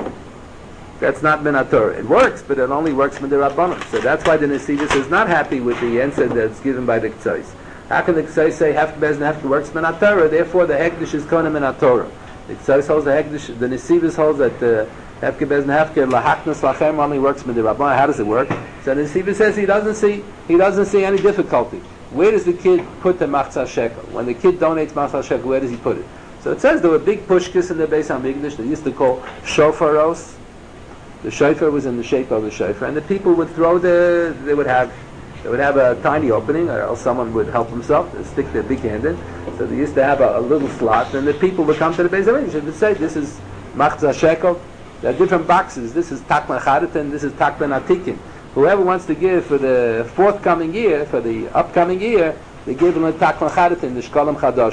That's not min HaTorah. It works, but it only works midirabbanan. So that's why the Nesivos is not happy with the answer that's given by the Ktsois. How can the Ktsois say Hefker Bezn Hefker works min HaTorah? Therefore, the Hekdesh is kona min HaTorah. The Ktsois holds the Hekdesh. The Nesivos holds that the Hefker Bezn Hefker lahaknas lachem only works midirabbanan. How does it work? So the Nesivos says he doesn't see he doesn't see any difficulty. Where does the kid put the Machzah Shekel? When the kid donates Machzah Shekel, where does he put it? So it says there were big pushkas in the Beis HaMikdash. They used to call shofaros. The shofar was in the shape of a shofar, and the people would throw the. They would have, they would have a tiny opening, or else someone would help himself to stick their big hand in. So they used to have a, a little slot, and the people would come to the Beis HaMikdash and would say, "This is Machzah Shekel." There are different boxes. This is Taklan Charitin. This is Taklan Atikin. Whoever wants to give for the forthcoming year, for the upcoming year, they give them a Taklan Charitin, the Shkolim Chadoshim.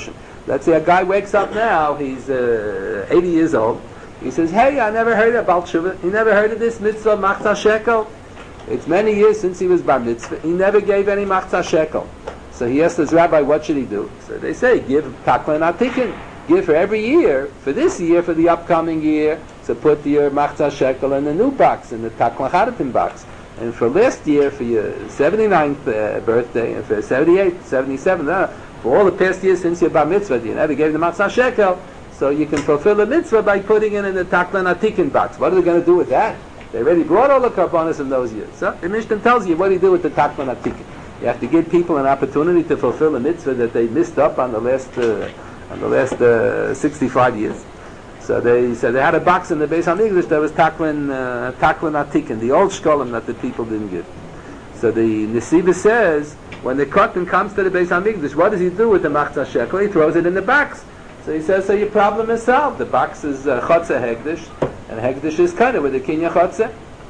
Let's say a guy wakes up now, he's uh, eighty years old. He says, hey, I never heard of Baal Tshuva. He never heard of this mitzvah, Machzah Shekel. It's many years since he was bar mitzvah. He never gave any Machzah Shekel. So he asked his rabbi, what should he do? So they say, give Takla and Atikin. Give for every year, for this year, for the upcoming year, so put your Machzah Shekel in the new box, in the Takla Charatim box. And for last year, for your seventy-ninth uh, birthday, and for seventy-eighth, seventy-seventh, uh, for all the past years since your bar mitzvah, you never gave the Machzah Shekel, so you can fulfill the mitzvah by putting it in the Takla and Atikin box. What are they going to do with that? They already brought all the karbanos in those years. So the Mishnah tells you what do you do with the Takla and Atikin. You have to give people an opportunity to fulfill a mitzvah that they missed up on the last uh, on the last uh, sixty-five years. So they said they had a box in the Beis HaMikdash that was Taklin uh, Taklin Atikin, the old shkolim that the people didn't give. So the Nesiva says when the cotton comes to the Beis HaMikdash, what does he do with the Machzah Shekel? He throws it in the box. So he says, so your problem is solved. The box is uh, Chotze Hegdish, and Hegdish is kind of with the Kinya Chotze.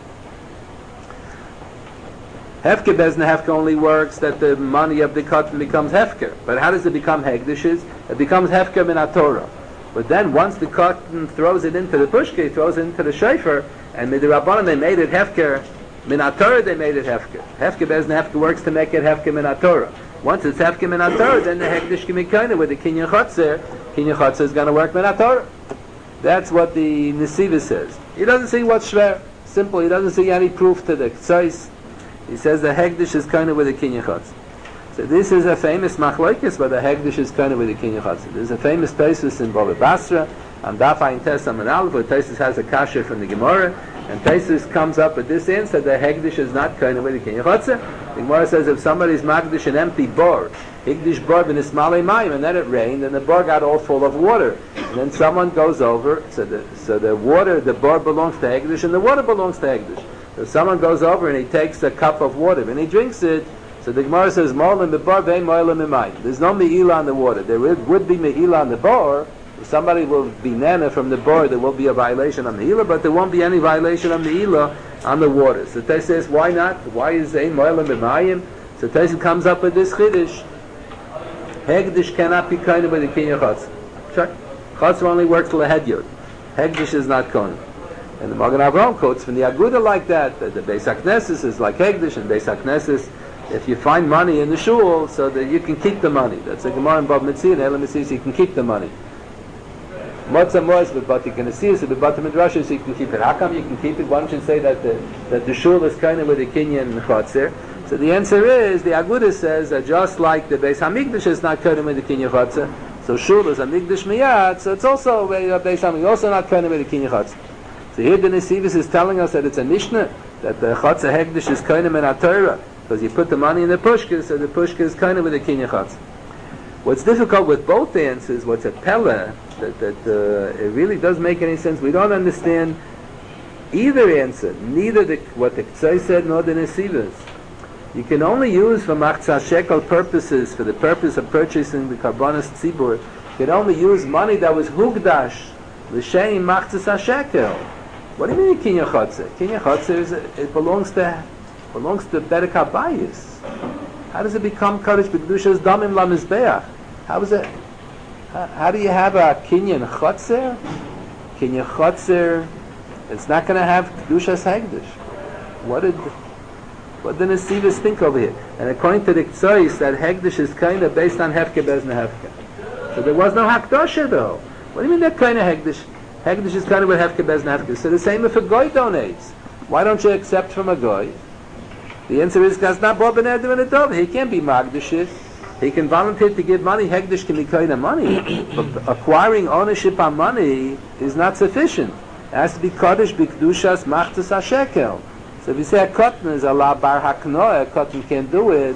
Hefker Bezna Hefker only works that the money of the cotton becomes Hefker. But how does it become Hegdishes? It becomes Hefker min HaTorah. But then once the cotton throws it into the pushka, he throws it into the shofar, and with the Rabbanan they made it Hefker min HaTorah, they made it Hefker. Hefker Bezna Hefker works to make it Hefker min HaTorah. Once it's Hefker min HaTorah, then the Hegdish can be kind of with the Kinyan Chotzer. Kinyan Chotzer is going to work min HaTorah. That's what the Nesiva says. He doesn't see what's shver. Simple. He doesn't see any proof to the Ktsois. He says the Hegdish is kind of with the Kinyan Chotzer. So this is a famous machlokes, but the Hegdish is kind of with the Kinyan Chotzer. There's a famous Taisus in Bava Basra, and Daf Ayin Tesam and Aleph, where Taisus has a kasha from the Gemara, and Taisus comes up with this answer: the Hegdish is not kind of with the Kinyan Chotzer. The Gemara says if somebody's magdish an empty bor, Higdish bor v'nismalei mayim, and then it rained, and the bor got all full of water, and then someone goes over, so the so the water, the bor belongs to Hegdish, and the water belongs to Hegdish. So someone goes over and he takes a cup of water and he drinks it. So the Gemara says, "Mo'lam b'bar ve'im mo'lam b'mayim." There's no me'ilah on the water. There would be me'ilah on the bar. If somebody will be nana from the bar, there will be a violation on me'ilah, but there won't be any violation on me'ilah on the water. So Taisus says, why not? Why is ve'im mo'lam b'mayim? So Taisus comes up with this chiddush. Hegdish cannot be kind of with the Kinyan Chotzer. Chotzer only works lehedyot. Hegdish is not kind. And the Magen Avraham quotes from the Aguda like that, that the Beis HaKnesses is like Hegdish, and Beis HaKnesses, if you find money in the shul, so that you can keep the money. That's a Gemara in Bab Mitzvah, and Elam Mitzvah, so you can keep the money. Motzah Mois, but you can see it, but the Midrash, so you can keep it. How come you can keep it? One should say that the, that the shul is kind of with the Kinyan Chotzer. So the answer is, the Aguda says that just like the Beis HaMikdash is not kind of with the Kinyan Chotzer, so shul is a Mikdash Miyad, so it's also a Beis HaMikdash, also not kind of with the Kinyan Chotzer. So here the Nesivis is telling us that it's a Mishnah, that the Chotzer Hegdish is kind of in HaTorah, because you put the money in the pushka, so the pushka is kind of with the Kinyan Chotzer. What's difficult with both answers, what's a pella, that, that uh, it really doesn't make any sense. We don't understand either answer, neither the, what the Ktsai said nor the Nesivas. You can only use for Machzah Shekel purposes, for the purpose of purchasing the Karbanos Tzibur, you can only use money that was Hugdash, L'Shein Machzah Shekel. What do you mean Kinyan Chotzer? Kinyan Chotzer is a, it belongs to belongs to Bedek HaBayis. How does it become Kodesh B'Kedushas Damim LaMizbeach? How is it? How, how do you have a Kinyan Chotzer? Kinyan Chotzer, it's not going to have Kedushas Hegdish. What did what did the Nesivas think over here? And according to the Ktsois, that Hegdish is kind of based on Hefke Bezna Hefke. So there was no Hakdosha though. What do you mean that kind of Hegdish? Hegdish is kind of with Hefke Bezna Hefke. So the same if a Goy donates. Why don't you accept from a Goy? The answer is because not Bob and Adam and a dove. He can't be Magdish. He can volunteer to give money. Hegdish can be kind of money. But acquiring ownership on money is not sufficient. It has to be Kodesh B'Kedushas Machzas HaShekel. So if you say a cotton is Allah Bar Haknoah, a cotton can't do it.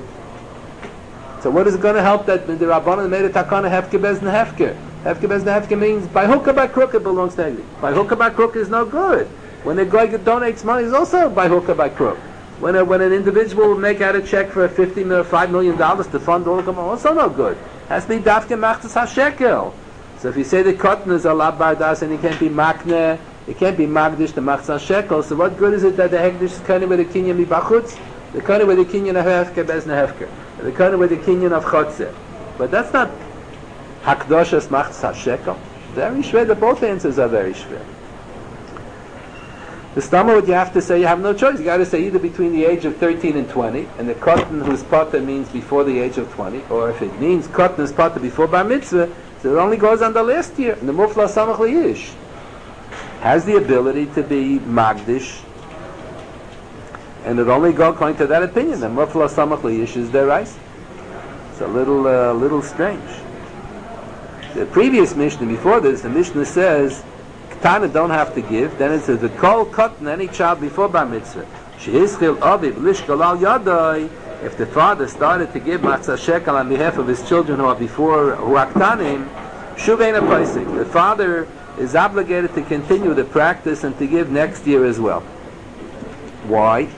So what is it going to help that the Rabbanan made a takana Hefke Bezna Hefke? Hefke Bezna Hefke means by hook or by crook it belongs to Hegdish. By hook or by crook is no good. When a guy donates money, it's also by hook or by crook. When a, when an individual will make out a check for fifty million, five million dollars to fund all of them, also no good. It has to be Dafke Machzas HaShekel. So if you say the cotton is Allah Bar Das and it can't be Makne, it can't be Magdish to Machzas HaShekel, so what good is it that the Hegdish is kind of with the Kinyan Mibachutz? The kind of with the Kinyan of Hefke Bezna Hefke. The kind of with the Kinyan of Chotzer. But that's not Hakdoshas machs hashekel. Very schwer. The both answers are very schwer. The stammer, what you have to say, you have no choice. You got to say either between the age of thirteen and twenty, and the katan whose pata means before the age of twenty, or if it means katan is pata before bar mitzvah, so it only goes on the last year. And the mufla samach liyish has the ability to be magdish, and it only goes according to that opinion. The mufla samach liyish is their rice. It's a little, uh, little strange. The previous Mishnah before this, the Mishnah says, Ketana don't have to give. Then it says, the kol katan, any child before bar mitzvah, shehischil aviv lishkol al yadai, if the father started to give matzah shekel on behalf of his children who are before, who are ktanim, shuvein apaisik. The father is obligated to continue the practice and to give next year as well. Why?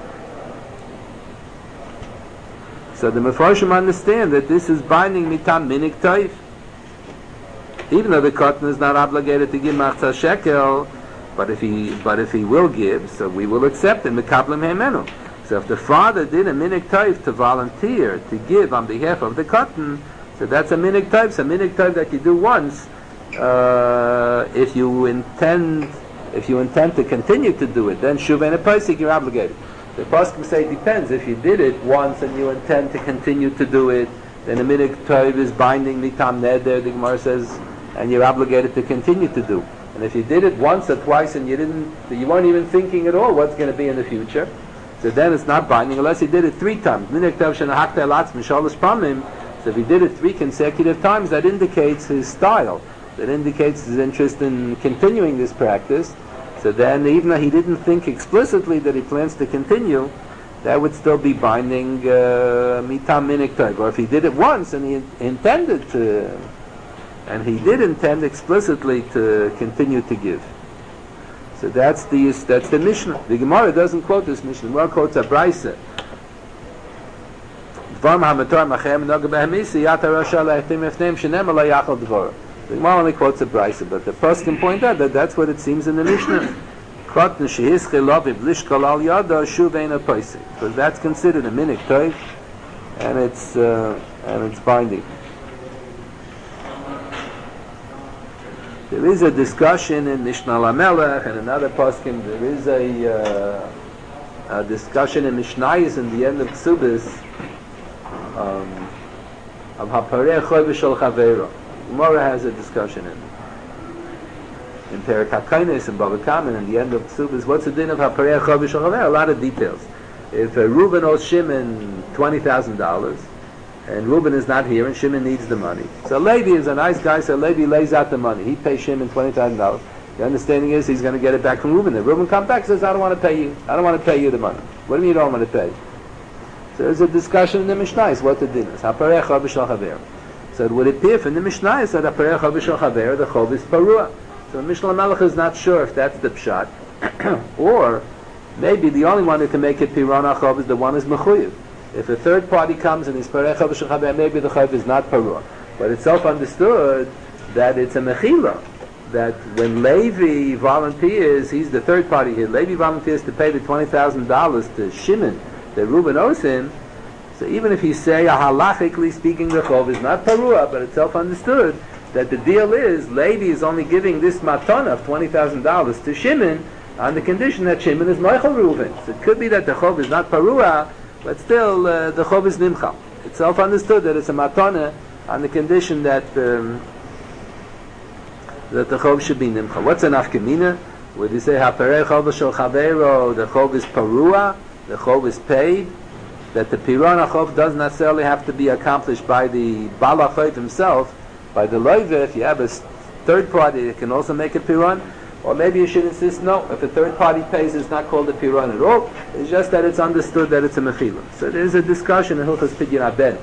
So the Mefarshim understand that this is binding mitam minik toif. Even though the katan is not obligated to give machzah shekel, but if he but if he will give, so we will accept it. Mekablim heimenu. So if the father did a minik toif to volunteer to give on behalf of the katan, so that's a minik toif. So a minik toif that you do once. Uh, if you intend, if you intend to continue to do it, then shuv and a pasik you're obligated. The pasuk say it depends. If you did it once and you intend to continue to do it, then a minik toiv is binding mitam neder. The Gemara says, and you're obligated to continue to do. And if you did it once or twice and you didn't, you weren't even thinking at all what's going to be in the future, so then it's not binding unless he did it three times. Minik toiv shenahakta elatz mishalos pamim. So if he did it three consecutive times, that indicates his style. That indicates his interest in continuing this practice. So then, even though he didn't think explicitly that he plans to continue, that would still be binding mitam minik toiv. Or if he did it once and he intended to, and he did intend explicitly to continue to give. So that's the that's the Mishnah. The Gemara doesn't quote this Mishnah. The Gemara quotes a Brisa. The Gemara only quotes a Brisa, but the Post can point out that that's what it seems in the Mishnah. Because that's considered a minik toiv, and it's uh, and it's binding. There is a discussion in Mishnah Lamelech and another poskim. There is a, uh, a discussion in Mishnayos in the end of Ksubis um, of Hapareh Choy V'Shol Chaveiro. Gemara has a discussion in in Perek HaKainis and Bava Kama in the end of Ksubis. What's the din of Hapareh Choy V'Shol Chaveiro? A lot of details. If uh, Reuben owes Shimon twenty thousand dollars, and Reuben is not here, and Shimon needs the money, so Levi is a nice guy, so Levi lays out the money. He pays Shimon twenty thousand dollars. The understanding is he's going to get it back from Reuben. If Reuben comes back and says, I don't want to pay you, I don't want to pay you the money. What do you mean you don't want to pay? So there's a discussion in the Mishnah, what the din is. Hapareh Choy V'Shol Chaveiro. So it would appear from the Mishnah that Hapareh Choy V'Shol Chaveiro, the Chov is Parua. So Mishnah Melech is not sure if that's the Pshat, or maybe the only one who can make it Piran HaChov is the one who's Mechuyev. If a third party comes and is Pareh Choy V'Shol Chaveiro, maybe the Chov is not Parua. But it's self-understood that it's a Mechila, that when Levi volunteers, he's the third party here, Levi volunteers to pay the twenty thousand dollars to Shimon, that Reuben owes him, so even if he say, halachically speaking, the Chov is not Parua, but it's self-understood that the deal is, Levi is only giving this matana of twenty thousand dollars to Shimon on the condition that Shimon is Michael Reuven. So it could be that the Chov is not Parua, but still uh, the Chov is Nimcha. It's self-understood that it's a matana on the condition that um, that the Chov should be Nimcha. What's an Afkamina? Would you say, Hapareh Choy V'Shol Chaveiro, the Chov is Parua, the Chov is paid, that the Piran HaChov doesn't necessarily have to be accomplished by the Bal HaChov himself, by the Loive. If you have a third party that can also make a Piran, or maybe you should insist, no, if a third party pays, it's not called a Piran at all, it's just that it's understood that it's a Mechila. So there's a discussion in Hilchos Pidyon Haben.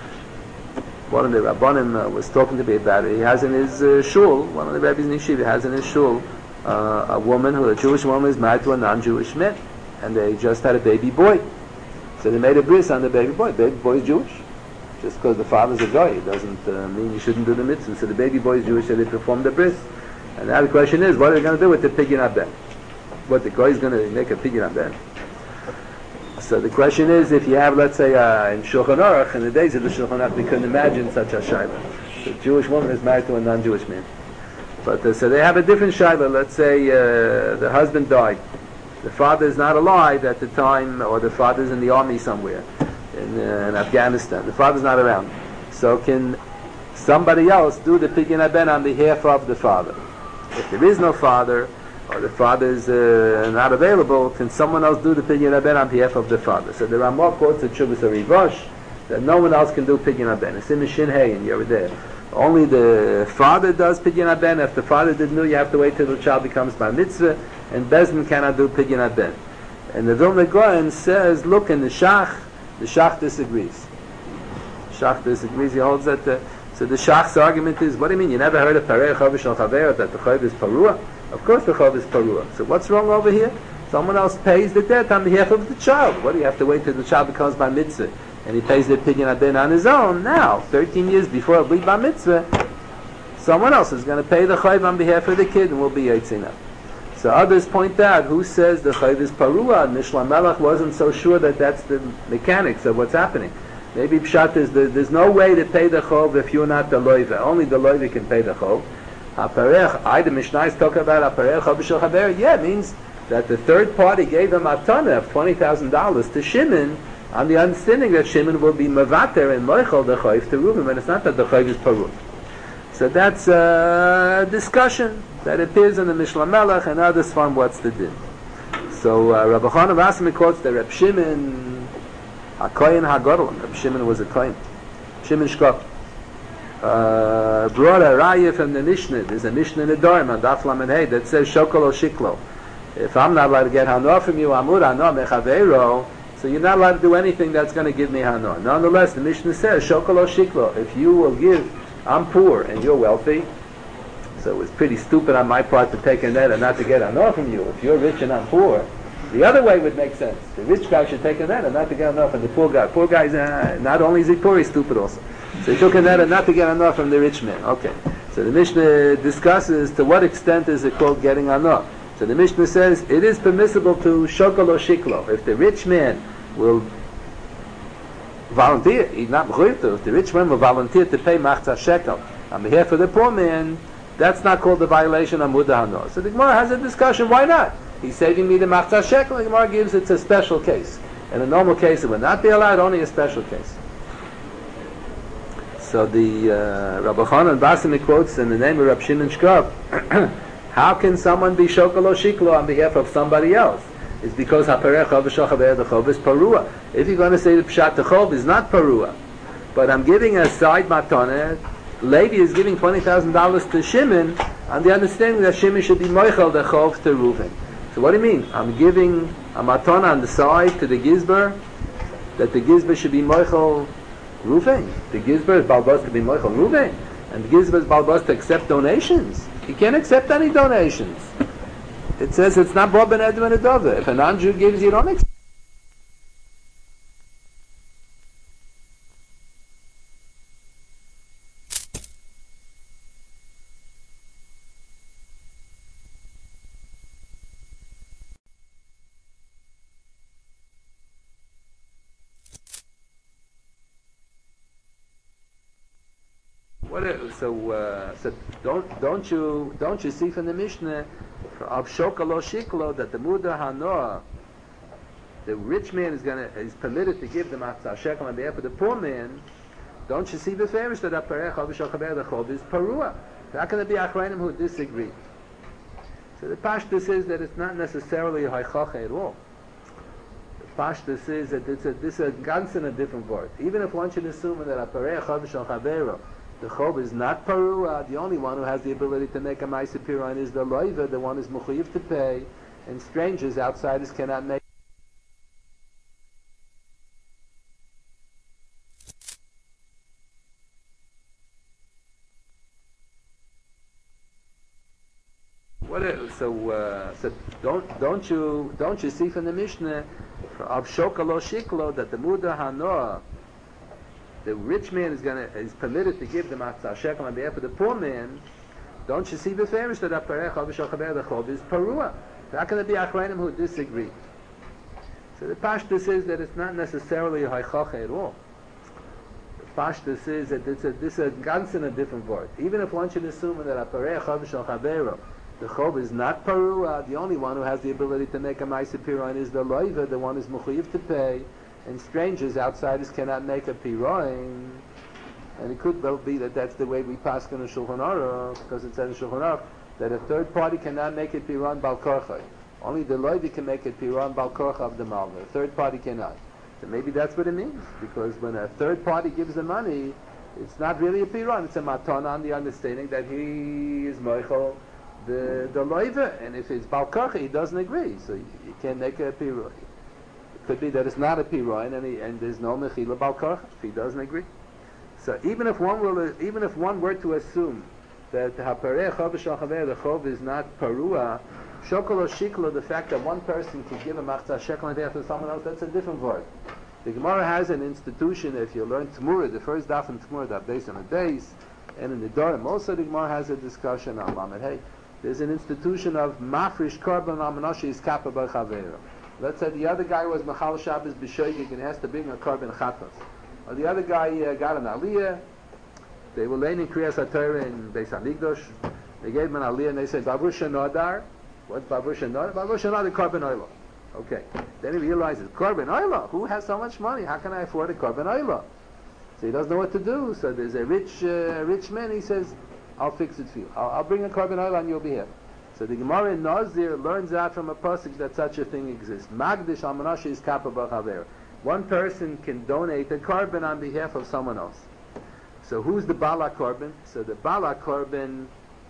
One of the Rabbanim uh, was talking to me about it. He has in his uh, shul, one of the rabbis in Yeshiva has in his shul, uh, a woman, who a Jewish woman is married to a non-Jewish man, and they just had a baby boy. So they made a bris on the baby boy. The baby boy is Jewish. Just because the father's a guy, it doesn't uh, mean you shouldn't do the mitzvah. So the baby boy is Jewish, so they perform the bris. And now the question is, what are they going to do with the pidyon haben? What, the guy is going to make a pidyon haben? So the question is, if you have, let's say, uh, in Shulchan Aruch, in the days of the Shulchan Aruch, we couldn't imagine such a shayla. The Jewish woman is married to a non-Jewish man. But uh, so they have a different shaila. Let's say uh, the husband died. The father is not alive at the time, or the father's in the army somewhere in, uh, in Afghanistan. The father's not around. So can somebody else do the pidyon haben on behalf of the father? If there is no father, or the father is uh, not available, can someone else do the pidyon haben on behalf of the father? So the Ramah quotes the Chuvas Rivosh that no one else can do pidyon haben. It's in the Shin Hey, and you're there. Only the father does pidyon haben. If the father didn't know, you have to wait till the child becomes bar mitzvah, and Bezdin cannot do pidyon haben. And the Vilna Gaon says, look, in the Shach, the Shach disagrees. Shach disagrees. He holds that the, so the Shach's argument is, what do you mean? You never heard of Parei Chavish al Chaver, that the Chav is Parua? Of course the Chav is Parua. So what's wrong over here? Someone else pays the debt on behalf of the child. What do you have to wait till the child becomes bar mitzvah? And he pays the pidyon haben on his own. Now, thirteen years before a bar mitzvah, someone else is going to pay the Chav on behalf of the kid, and will be Yitzina. So others point out, who says the Chav is Parua? And Mishla Melech wasn't so sure that that's the mechanics of what's happening. Maybe Pshat is the, there's no way to pay the Chav if you're not the Loiva. Only the Loiva can pay the Chav. HaParech, I, the Mishnah is talking about HaParech Chavish Chaver. Yeah, it means that the third party gave him a tana of twenty thousand dollars to Shimon on the understanding that Shimon will be Mavater and Moichel the Chav to Reuven, and it's not that the Chav is Parua. So that's a discussion that appears in the Mishnah Melech, and others find what's the din. So uh, Rabbi Chanan Rasmi quotes that Reb Shimon, a Kohen HaGadol, Reb Shimon was a Kohen, Shimon Shkop, uh, brought a raya from the Mishnah. There's a Mishnah in the Dorim on Daf Lamed Hey that says Shokol o Shiklo. If I'm not allowed to get Hano from you, Amur Hano Mechaveiro, so you're not allowed to do anything that's going to give me Hano. Nonetheless, the Mishnah says Shokol o Shiklo. If you will give, I'm poor and you're wealthy, so it was pretty stupid on my part to take a net and not to get Hano from you. If you're rich and I'm poor, the other way would make sense. The rich guy should take a net and not to get Hano from the poor guy. Poor guy's uh, not only is he poor, he's stupid also. So he took a net and not to get Hano from the rich man. Okay. So the Mishnah discusses to what extent is it called getting Hano. So the Mishnah says it is permissible to shokol or shiklo. If the rich man will volunteer, he's not mechuyev to, if the rich man will volunteer to pay machzah shekel on behalf of the poor man, that's not called the violation of Muda Hano. So the Gemara has a discussion, why not? He's saving me the machzah shekel, the Gemara gives it's a special case. In a normal case it would not be allowed, only a special case. So the uh, Rabbi Chanan Basimi quotes in the name of Rab Shimon Shkop, how can someone be shokol or shiklo on behalf of somebody else? It's because haperech chav v'shachaver the chav is parua. If you're going to say the pshat the chav is not parua, but I'm giving a side matana, Levi is giving twenty thousand dollars to Shimon on the understanding that Shimon should be moichel the chav to Reuven. So what do you mean? I'm giving a matana on the side to the gizber, that the gizber should be moichel Reuven. The gizber is balbos to be moichel Reuven, and the gizber is balbos to accept donations. He can't accept any donations. It says it's not Bob and Edwin Adova. If a non-Jew gives, you don't accept. What is, so uh, so don't don't you don't you see from the Mishnah of shokalo shiklo that the muda hanoah, the rich man is gonna is permitted to give the matzah shekel on behalf of the poor man? Don't you see the famous that aparech avishachabeh the chov is parua? How can there be achrayim who disagree? So the pashtus is that it's not necessarily a haichacha at all. The pashtus is that it's a this is a ganz in a different word. Even if one should assume that aparech avishachabeh the chov is not parua, the only one who has the ability to make a ma'aser piran is the loiva, the one who's mechuyev to pay, and strangers, outsiders, cannot make. What is, so uh, so don't don't you don't you see from the Mishnah of shokalo shiklo that the muda hanoah, the rich man is gonna is permitted to give the matzah shekel on behalf of the poor man? Don't you see the famous that aparech avishachabeh the chov is parua? How can there be achrayim who disagree? So the pashtus is that it's not necessarily a haichacha at all. Pashtus is that it's a, this is a ganz in a different word. Even if one should assume that a parei chov shel chavero, the chov is not parua, the only one who has the ability to make a ma'aseh piroin is the loiva, the one who's mechuyev to pay, and strangers, outsiders, cannot make a piroin. And it could well be that that's the way we pass in the Shulchan Aruch, because it says in Shulchan Aruch that a third party cannot make it piroin bal korcha. Only the loiva can make it piroin bal korcha of the malva. A third party cannot. So maybe that's what it means, because when a third party gives the money, it's not really a piron, it's a matana on the understanding that he is moichel the the loiva, and if it's bal karcha, he doesn't agree, so you, you can't make a piron. It could be that it's not a piron, and, he, and there's no mechila bal karcha if he doesn't agree. So even if one will, even if one were to assume that hapareh chov shel chaver, the chov is not parua, shokol or shiklo, the fact that one person can give a machzah shekel to someone else, that's a different word. The Gemara has an institution, if you learn Tmura, the first daf in Tmura, daf based on a days, and in the Dorim, also the Gemara has a discussion on Lamed. Hey, there's an institution of mafrish korban al manashi is kappa by chavera. Let's say the other guy was machal Shabbos b'shoigig and has to bring a korban chatas. Or the other guy uh, got an aliyah, they were laying in Kriyas HaTorah in Beis HaMikdash, they gave him an aliyah and they said, Baruch Shenodar. What's Baruch Shenodar? Baruch Shenodar, korban oila. Okay. Then he realizes, korban oila, who has so much money? How can I afford a korban oila? So he doesn't know what to do. So there's a rich uh, rich man, he says, I'll fix it for you. I'll, I'll bring a korban oila on your behalf. So the Gemara in Nazir learns out from a pasuk that such a thing exists. Magdish al manashi is kappa b'chaver. One person can donate a korban on behalf of someone else. So who's the bala korban? So the bala korban,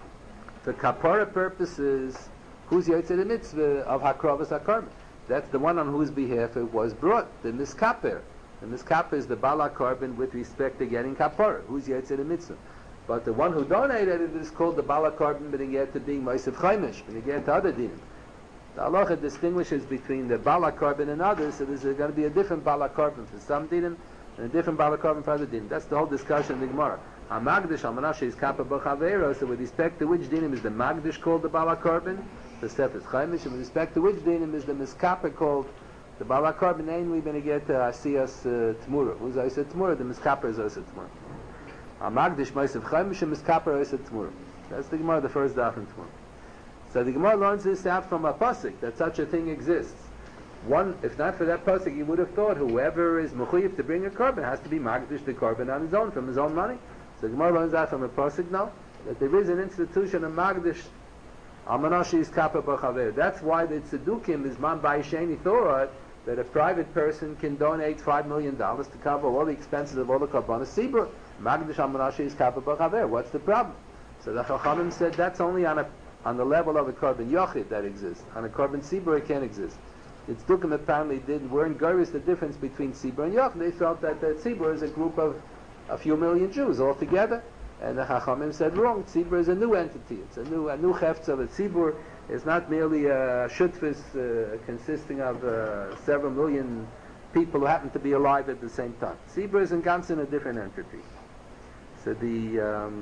for kapara purposes, who's Yotzei the mitzvah of hakravas hakorban? That's the one on whose behalf it was brought, the miskaper. The miskaper is the bala korban with respect to getting kapara. Who's Yotzei the mitzvah? But the one who donated it is called the bala korban, but get to being Mosef Chaimish, but get to other dinim. The halacha distinguishes between the bala korban and others, so there's going to be a different bala korban for some dinim and a different bala korban for other dinim. That's the whole discussion in the Gemara. Hamagdish al manashi is kappa b'chavero, so with respect to which dinim is the magdish called the bala korban? The Sefes Chaimish, and with respect to which dinim is the miskaper called the bala korban? Namely, we're going to get to Asiyas uh, Tmura. Who's Asiyas Tmura? The miskaper is Asiyas Tmura. Hamagdish Mosef Chaimish and miskaper Asiyas Tmura. That's the Gemara, the first daf in Tmura. So the Gemara learns this out from a pasuk that such a thing exists. One, if not for that pasuk, you would have thought whoever is mechuyev to bring a korban has to be magdish the korban on his own from his own money. So the Gemara learns out from a pasuk now that there is an institution of magdish al manashi is kappa b'chaver. That's why the tzedukim is man ba'isheni thought that a private person can donate five million dollars to cover all the expenses of all the korbanos sibur. Magdish al manashi is kappa b'chaver. What's the problem? So the Chachamim said that's only on a on the level of a korban yochid that exists. On a korban sibur it can't exist. The tzedukim apparently did weren't gurish the difference between sibur and yochid. They felt that the sibur is a group of a few million Jews all together. And the Chachamim said wrong. Tzibur is a new entity. It's a new a new hefts of a tzibur. It's not merely a shutfis uh, consisting of uh, several million people who happen to be alive at the same time. Tzibur is in Ganzen a different entity. So the um,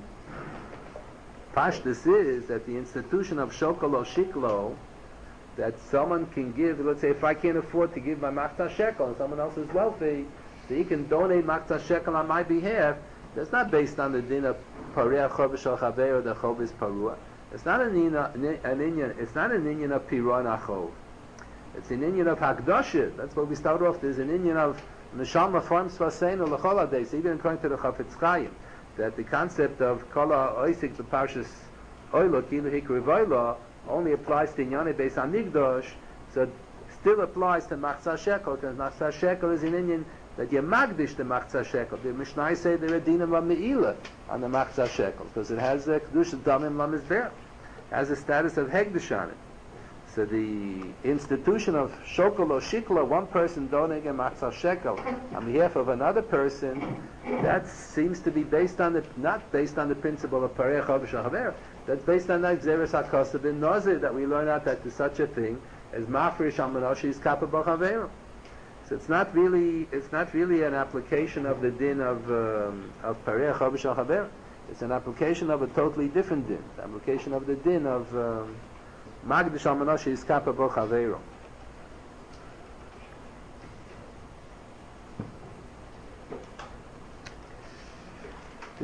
pashtus is that the institution of shokol or shiklo, that someone can give. Let's say if I can't afford to give my machzah shekel and someone else is wealthy, so he can donate machzah shekel on my behalf. That's not based on the din of parei chov shel chaver or the chov is parua. It's not an inyan. It's not an inyan of piron achov. It's an inyan of hakdasha. That's what we start off. There's an inyan of neshama forms vaseinu lechol days. Even according to the Chafetz Chaim, that the concept of kol ha'oisik the parshas oilo kilu hikri v'oilo only applies to inyan based on nigdosh. So it still applies to machzah shekel because machzah shekel is an inyan that you magdish the machzah shekel. The Mishnah say there are dinim of meila on the machzah shekel because it has a kedusha damim lamizber, has a status of hegdish on it. So the institution of shokol or shikla, one person donating a machzah shekel on behalf of another person, that seems to be based on the not based on the principle of parei chov shel chaver. That's based on that Xeris HaKosav in Nazir that we learn out that there's such a thing as mafrish al manashi is kappa b'chaver. So it's not really it's not really an application of the din of um, of parei chov shel chaver. It's an application of a totally different din. The application of the din of magdish al manashi is kappa b'chaver.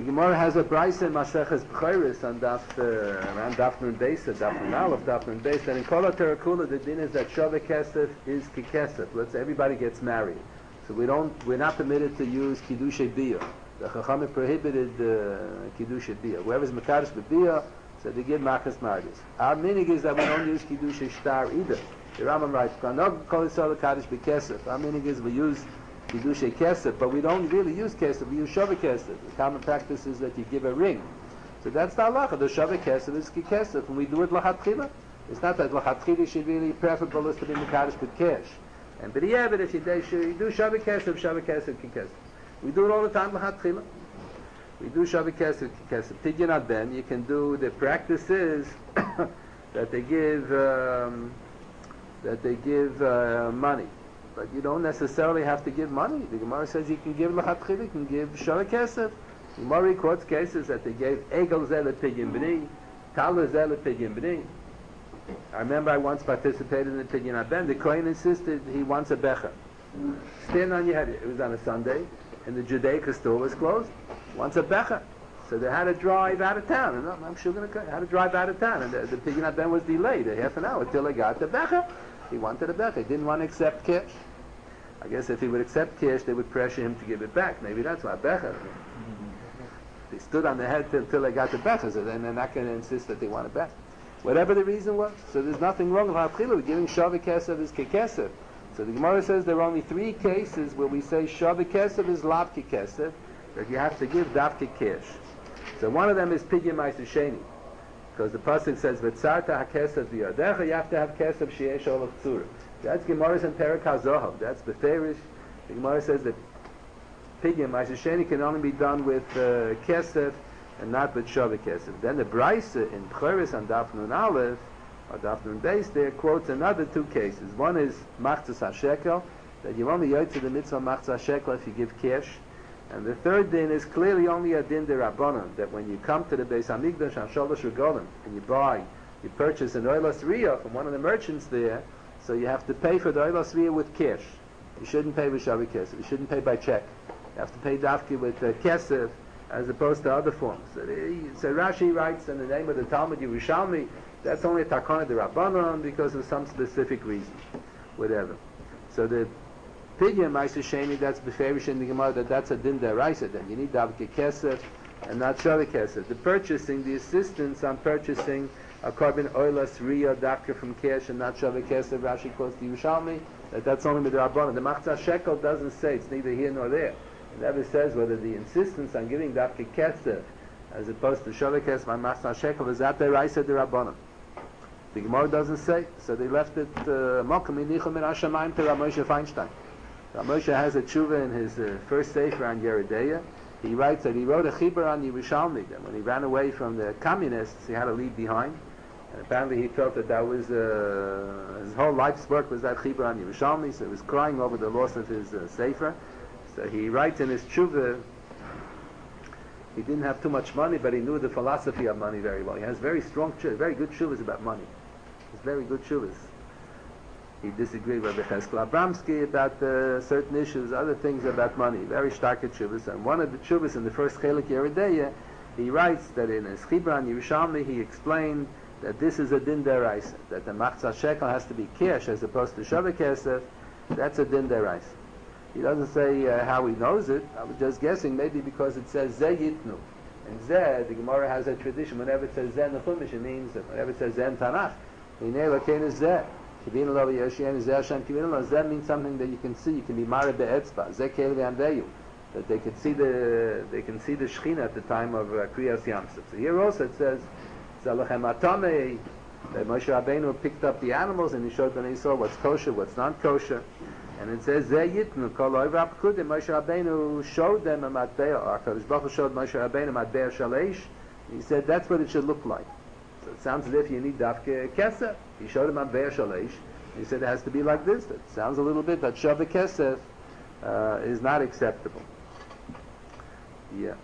Gemara has a brayse in Maseches B'chayris on Daf, uh, around Daf Nun Beis, Daf Nun Aleph, Daf Nun Beis, and in Kol HaTerakula the din is that Shaveh Kesef is Kikesef. Let's say everybody gets married. So we don't, we're not permitted to use Kiddushay Biyah. The Chachamim prohibited uh, Kiddushay Biyah. Whoever's Mekadosh B'Biyah, so they give Machas Margis. Our meaning is that we don't use Kiddushay Shtar either. The Rambam writes, Kanog Kol Yisrael Kaddish B'Kesef. Our meaning is we use Kiddushay Kesef, but we don't really use Kesef, we use Shaveh Kesef. The common practice is that you give a ring. So that's the halacha. The Shaveh Kesef is Kikesef, and we do it L'chatchila. It's not that L'chatchila should really preferable is to be Mekadosh B'Kesh. And but yeah, but if you do, you do Shaveh Kesef, Shaveh Kesef, Kikesef. We do it all the time L'chatchila. We do Shaveh Kesef, Kikesef. Tidyon Adben, you can do, the practice is that they give, um, that they give uh, money. But you don't necessarily have to give money. The Gemara says you can give l'chatchila, you can give Shaveh Kesef. The Gemara quotes cases that they gave Egel Zeh L'Pidyon B'ni, Tal Zeh L'Pidyon B'ni. I remember I once participated in the Pidyon Haben. The Kohen insisted he wants a becha. Stand on your head. It was on a Sunday, and the Judaica store was closed. Wants a becha. So they had to drive out of town. And I'm sure going to had to drive out of town. And the, the Pidyon Haben was delayed a half an hour till they got the becha. He wanted a becha. He didn't want to accept cash. I guess if he would accept cash, they would pressure him to give it back. Maybe that's why becha. They stood on the head till, till they got the becha, so then they're not going to insist that they want it back. Whatever the reason was. So there's nothing wrong with Hatchila. Giving Shaveh Kesef is Kekesef. So the Gemara says there are only three cases where we say Shaveh Kesef is Lav Kekesef, that you have to give Davke cash. So one of them is Pidyon Ma'aser Sheni. Because the pasuk says v'tzarta hakesef v'yadecha, you have to have kesef sheyesh olav tzura. That's Gemara's in Perek HaZohav. That's beferish. The Gemara says that Pidyon Ma'aser Sheni can only be done with uh, kesef and not with Shaveh Kesef. Then the Braise in B'chayris on Daf Nun Aleph or Daf Nun Beis there quotes another two cases. One is Machzas HaShekel, that you only yotze the mitzvah Machzas HaShekel if you give cash. And the third din is clearly only a din de Rabbanan, that when you come to the Beis Hamikdash on Shalosh Regalim and you buy, you purchase an Oilas Riyah from one of the merchants there, so you have to pay for the Oilas Riyah with cash. You shouldn't pay with Shaveh Kesef. You shouldn't pay by check. You have to pay Dafki with uh, Kesef as opposed to other forms. So, the, so Rashi writes in the name of the Talmud Yerushalmi, that's only a Takana de Rabbanan because of some specific reason. Whatever. So the Pidyon Ma'aser Sheni, that's beferish in the Gemara, that that's a din deraisa, then you need Davke Kesef and not Shaveh Kesef. The purchasing, the assistance on purchasing a carbon oilas Riyah Davke from cash and not Shaveh Kesef, Rashi quotes the Yerushalmi, that that's only with the Rabbanan. The Machzas Shekel doesn't say, it's neither here nor there. It never says whether the insistence on giving Davke Kesef as opposed to Shaveh Kesef on Machzas Shekel is that deraisa de Rabbanan. The Gemara doesn't say, so they left it Mokum Inichum in Hashemayim to Rav Moshe Feinstein. Rav Moshe has a tshuva in his uh, first sefer on Yeridea. He writes that he wrote a chibur on Yerushalmi, that when he ran away from the communists, he had to leave behind. And apparently he felt that that was, uh, his whole life's work was that chibur on Yerushalmi, so he was crying over the loss of his uh, sefer. So he writes in his tshuva, he didn't have too much money, but he knew the philosophy of money very well. He has very strong tshuva, very good tshuvas about money. He's very good tshuvas. He disagreed with Becheskel Abramsky about uh, certain issues, other things about money, very stark tshuvas. And one of the tshuvas in the first Chelik Yeridea, he writes that in his Chibur on Yerushalmi, he explained that this is a din deraisa, that the Machzas Shekel has to be cash as opposed to Shaveh Kesef. That's a din deraisa. He doesn't say uh, how he knows it. I was just guessing, maybe because it says Zeh Yitnu. And Zeh, the Gemara has a tradition, whenever it says Zeh in the Chumash, it means that whenever it says Zeh in Tanakh, Hinei Lakein is Zeh. That means something that you can see. You can be married be'etzba. That they can see the they can see the Shechina at the time of uh, Kriyas Yamsuf. So here also it says Zalachem Atamei, that Moshe Rabbeinu picked up the animals and he showed Bnei Yisrael what's kosher, what's not kosher. And it says Zeh Yitnu Kol Oiv Apkudim. Moshe Rabbeinu showed them a matbea. HaKadosh Baruch Hu showed Moshe Rabbeinu a matbea shalish. He said that's what it should look like. So it sounds as if you need Davke Kesef. He showed him on Be'er Shalish. He said it has to be like this. That sounds a little bit that Shaveh Kesef uh, is not acceptable. Yeah.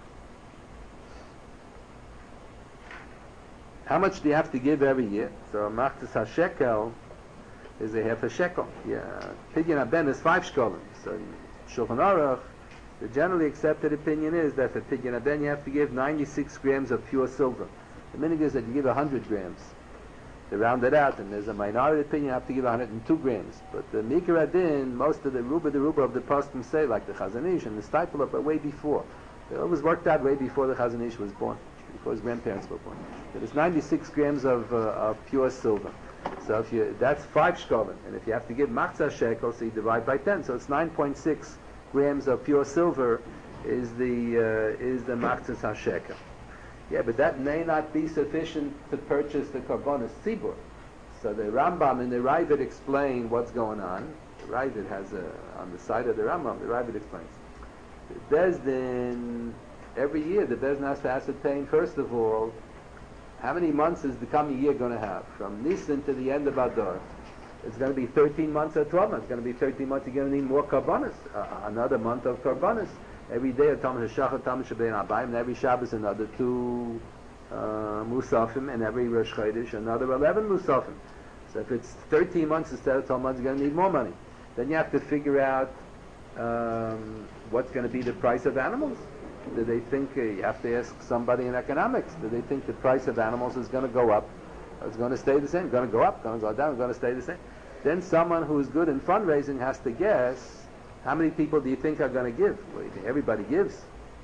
How much do you have to give every year? So Machzas HaShekel is a half a shekel. Yeah. Pidyon Haben is five shkolim. So Shulchan Aruch The generally accepted opinion is that for Pidyon Haben you have to give ninety-six grams of pure silver. The minhag is that you give one hundred grams. They round it out, and there's a minority opinion you have to give one hundred two grams. But the Mikra Adin, most of the Ruba the Ruba of the Poskim say, like the Chazon Ish and the Steipler, but way before. It always worked out way before the Chazon Ish was born, before his grandparents were born. There's ninety-six grams of, uh, of pure silver. So if you, that's five shkolim, and if you have to give machzah shekel, so you divide by ten, so it's nine point six grams of pure silver is the uh, is the machzah shekel. Yeah, but that may not be sufficient to purchase the karbonos tzibur. So the Rambam and the Ravid explain what's going on. The Ravid has a, on the side of the Rambam, the Ravid explains. The Bezdin, every year the Bezdin has to ascertain, first of all, how many months is the coming year going to have? From Nisan to the end of Adar. It's going to be thirteen months or twelve months. It's going to be thirteen months. You're going to need more karbonos. Uh, another month of karbonos. Every day of Talmud HaShachar, Talmud Shabbein Abayim, and every Shabbos another two uh, Musafim, and every Rosh Chodesh another eleven Musafim. So if it's thirteen months instead of twelve months, you're going to need more money. Then you have to figure out um, what's going to be the price of animals. Do they think, uh, you have to ask somebody in economics, do they think the price of animals is going to go up, or it's going to stay the same? Going to go up, going to go down, going to stay the same? Then someone who's good in fundraising has to guess, how many people do you think are going to give? Well, you think everybody gives.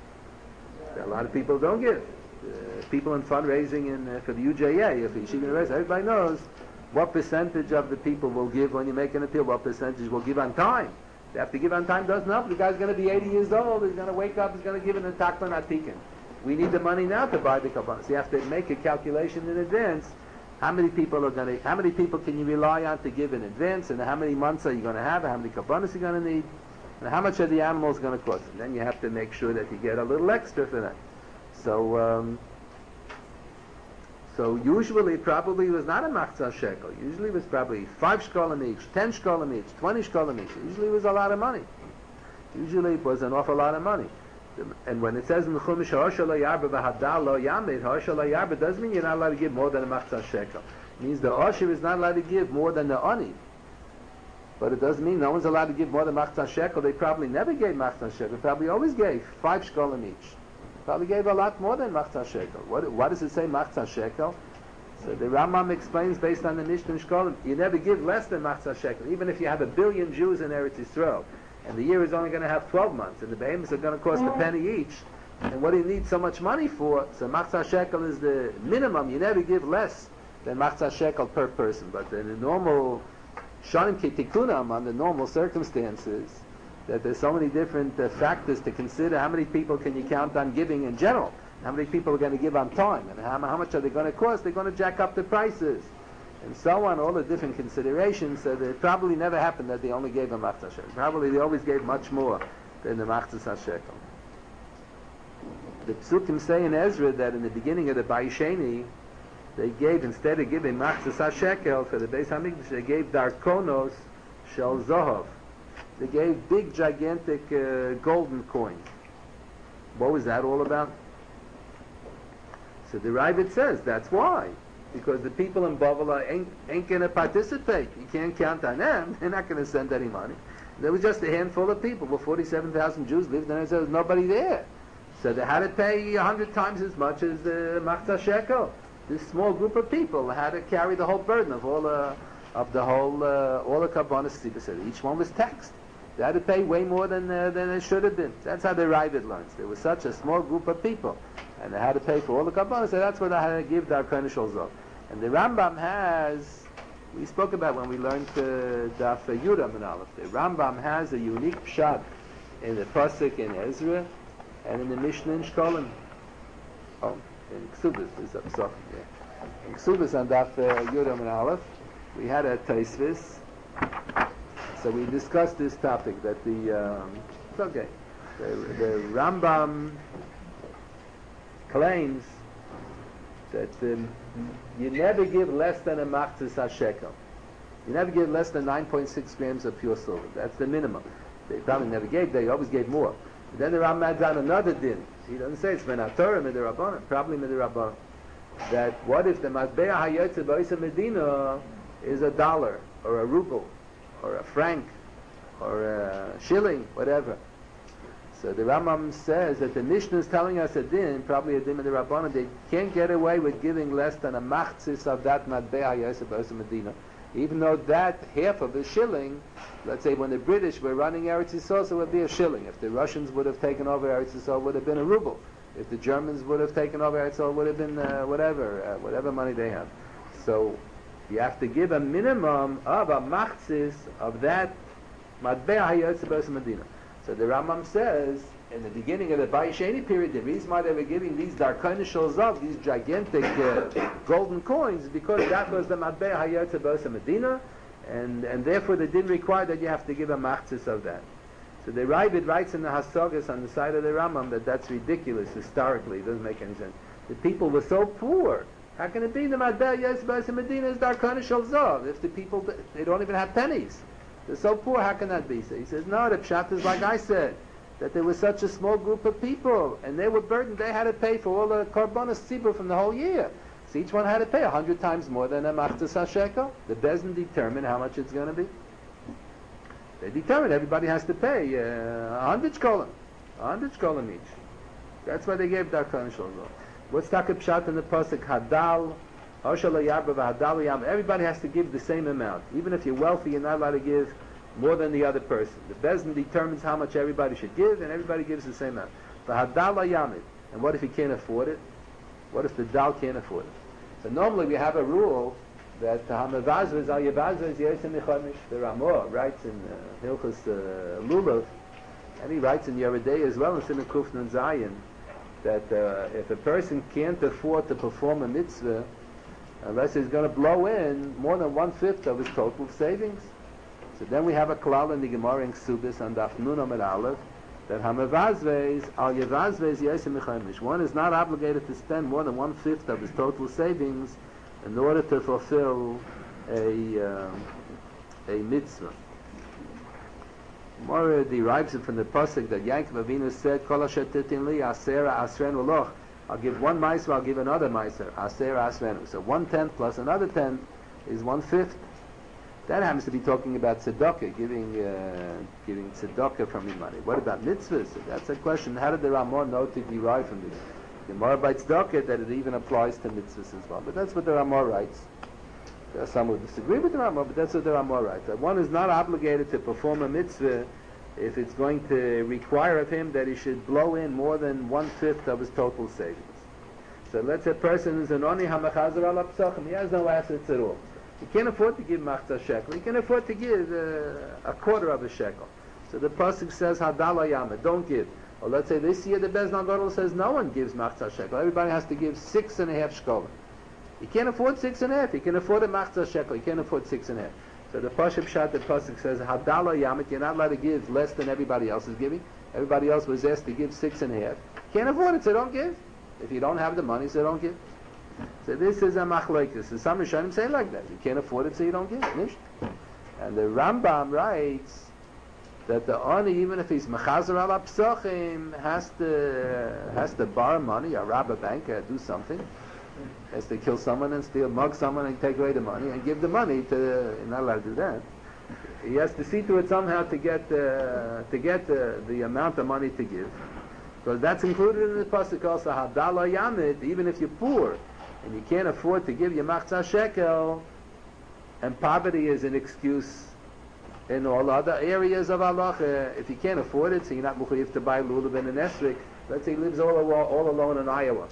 A lot of people don't give. Uh, people in fundraising in, uh, for the U J A, for Yeshiva University, everybody knows what percentage of the people will give when you make an appeal, what percentage will give on time. They have to give on time doesn't help. The guy's going to be eighty years old. He's going to wake up. He's going to give an atakman atikin. We need the money now to buy the karbanos. So you have to make a calculation in advance. How many people are going to? How many people can you rely on to give in advance? And how many months are you going to have? How many karbanos are you going to need? And how much are the animals going to cost? And then you have to make sure that you get a little extra for that. So, um, so usually it probably was not a machzah shekel. Usually it was probably five shkolim each, ten shkolim each, twenty shkolim each. Usually it was a lot of money. Usually it was an awful lot of money. And when it says in the Chumash, ha'osha lo yarba v'hadal lo yamid, ha'osha lo yarba doesn't mean you're not allowed to give more than a machzah shekel. It means the osher is not allowed to give more than the oni. But it doesn't mean no one's allowed to give more than machzah shekel. They probably never gave machzah shekel. They probably always gave five shkolim each. Probably gave a lot more than machzah shekel. What, what does it say machzah shekel? So the Rambam explains based on the Mishnah Shkolim, you never give less than machzah shekel. Even if you have a billion Jews in Eretz Yisrael, and the year is only going to have twelve months, and the behemoths are going to cost a penny each, and what do you need so much money for? So machzah shekel is the minimum. You never give less than machzah shekel per person. But in the normal shanim kitikunam, on the normal circumstances, that there's so many different uh, factors to consider. How many people can you count on giving in general? How many people are going to give on time? And how, how much are they going to cost? They're going to jack up the prices. And so on, all the different considerations. So it probably never happened that they only gave a machzah shekel. Probably they always gave much more than the machzah shekel. The Psukim say in Ezra that in the beginning of the Bayisheni, they gave, instead of giving machzah shekel for the Beis HaMikdash, they gave darkonos shel zohov. They gave big, gigantic uh, golden coins. What was that all about? So the Ravid says that's why. Because the people in Bavel ain't, ain't going to participate. You can't count on them. They're not going to send any money. There was just a handful of people. Well, forty-seven thousand Jews lived there, and there was nobody there. So they had to pay a hundred times as much as the machzah shekel. This small group of people had to carry the whole burden of all uh, of the whole uh, all the karbonos tzibur. Each one was taxed. They had to pay way more than uh, than it should have been. That's how the Ravid learns. There was such a small group of people, and they had to pay for all the karbonos. So that's what they had to give darkon shel zov. And the Rambam has, we spoke about when we learned uh, Daf Yudam and Aleph. The Rambam has a unique pshat in the Pasuk in Ezra and in the Mishnah in Shkolim. Oh, in Ksubis, there's a psach there. In Ksubis on Daf Yudam and Aleph, we had a Taisvis. So we discussed this topic that the, um, it's okay. The, the Rambam claims that um, you never give less than a machzah shekel. You never give less than nine point six grams of pure silver. That's the minimum. They probably never gave, they always gave more. But then the Rambam adds on another din. He doesn't say it's min haTorah, min derabbanan, probably min derabbanan. That what if the matbea hayotze b'oisa medina is a dollar, or a ruble, or a franc, or a shilling, whatever. So the Rambam says that the Mishnah is telling us a din, probably a din of the Rabbanan, they can't get away with giving less than a machzis of that matbea Yosef B'Osa Medina. Even though that half of a shilling, let's say when the British were running Eretz Yisrael, so it would be a shilling. If the Russians would have taken over Eretz Yisrael, it would have been a ruble. If the Germans would have taken over Eretz Yisrael, it would have been uh, whatever, uh, whatever money they have. So you have to give a minimum of a machzis of that matbea Yosef B'Osa Medina. So the Rambam says, in the beginning of the Bayesheni period, the reason why they were giving these darkon shalzav, these gigantic uh, golden coins, is because that was the matbea hayotze b'osa Medina, and and therefore they didn't require that you have to give a machzis of that. So the Ravid writes in the Hasagas on the side of the Rambam that that's ridiculous historically. It doesn't make any sense. The people were so poor. How can it be the matbea hayotze b'osa Medina is darkon shalzav if the people they don't even have pennies? They're so poor, how can that be? So he says, no, the pshat is like I said, that there was such a small group of people, and they were burdened, they had to pay for all the korbanos tzibur from the whole year. So each one had to pay a hundred times more than a machzis hashekel. The Bezdin determined how much it's going to be. They determined everybody has to pay uh, a hundred shkolim, a hundred shkolim each. That's why they gave darkon shalom. What's taka pshat in the pasuk hadal? Everybody has to give the same amount. Even if you're wealthy, you're not allowed to give more than the other person. The Bezdin determines how much everybody should give, and everybody gives the same amount. And what if he can't afford it? What if the dal can't afford it? So normally we have a rule that Hamavazvaz al Yavazvaz Yosem Mechamish. The Ramah writes in uh, Hilchos uh, Lulav, and he writes in Yeridei as well in Sinai Kuf Nun Zayin, that uh, if a person can't afford to perform a mitzvah, unless he's going to blow in more than one-fifth of his total savings. So then we have a klal in the Gemara in Ksubis on Daf Nun Amud Aleph that Hamavazvez al Yevazvez Yosem Mechamish. One is not obligated to spend more than one-fifth of his total savings in order to fulfill a uh, a mitzvah. Gemara derives it from the pasuk that Yaakov Avinu said, Kol asher titin li asera asren uloch. I'll give one meiser, I'll give another meiser. Aser asrenu. So one tenth plus another tenth is one fifth. That happens to be talking about tzedakah, giving uh, giving tzedakah from your money. What about mitzvahs? So that's a question. How did the Ramah know to derive from this? The Gemara by tzedakah that it even applies to mitzvahs as well. But that's what the Ramah writes. There are some who disagree with the Ramah, but that's what the Ramah writes. That one is not obligated to perform a mitzvah if it's going to require of him that he should blow in more than one-fifth of his total savings. So let's say a person is an oni hamachazer al psachim, he has no assets at all. He can't afford to give machzah shekel, he can afford to give uh, a quarter of a shekel. So the pasuk says, hadala yama, don't give. Or let's say this year the Bezdin Gadol says no one gives machzah shekel, everybody has to give six and a half shekel. He can't afford six and a half, he can afford a machzah shekel, he can't afford six and a half. So the Pashup Pshat, the Pasuk says, Hadala Yamit, you're not allowed to give less than everybody else is giving. Everybody else was asked to give six and a half. Can't afford it, so don't give. If you don't have the money, so don't give. So this is a machlokes. So some Rishonim say like that. You can't afford it, so you don't give. Nicht? And the Rambam writes that the Oni, even if he's Mechazer al Psachim, has to, has to borrow money, or rob a bank, or do something. Has to kill someone and steal, mug someone and take away the money and give the money to. You're not allowed to do that. He has to see to it somehow to get uh, to get the, the amount of money to give, because that's included in the pasuk also. Hadala yamid, even if you're poor and you can't afford to give your machzah shekel, and poverty is an excuse in all other areas of halacha. If you can't afford it, so you're not mechuyev to buy lulav and an esrik. Let's say he lives all, all alone in Iowa.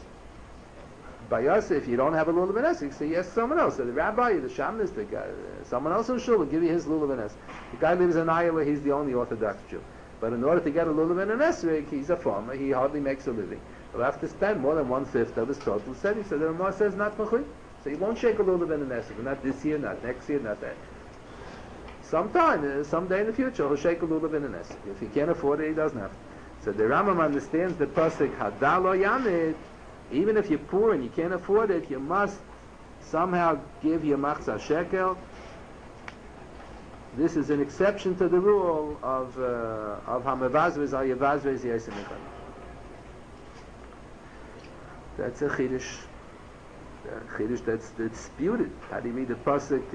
By Yosef, if you don't have a lulav and esrik, so yes, someone else. So the rabbi, the shaman, the guy, uh, someone else in shul will give you his lulav and esrik. The guy lives in Iowa, he's the only Orthodox Jew. But in order to get a lulav and an esrik, he's a farmer, he hardly makes a living. He'll have to spend more than one-fifth of his total savings. So the Ramah says not mechui. So he won't shake a lulav and an esrik. Not this year, not next year, not that. Sometime, uh, someday in the future, he'll shake a lulav and an esrik. If he can't afford it, he doesn't have to. So the Rambam understands the pasuk, Hadalo Yamid, even if you're poor and you can't afford it, you must somehow give your machzah shekel. This is an exception to the rule of uh, of hamavazvez al yevazvez yosem mechamish. That's a chiddush. A chiddush that's that's disputed. How do you read the pasuk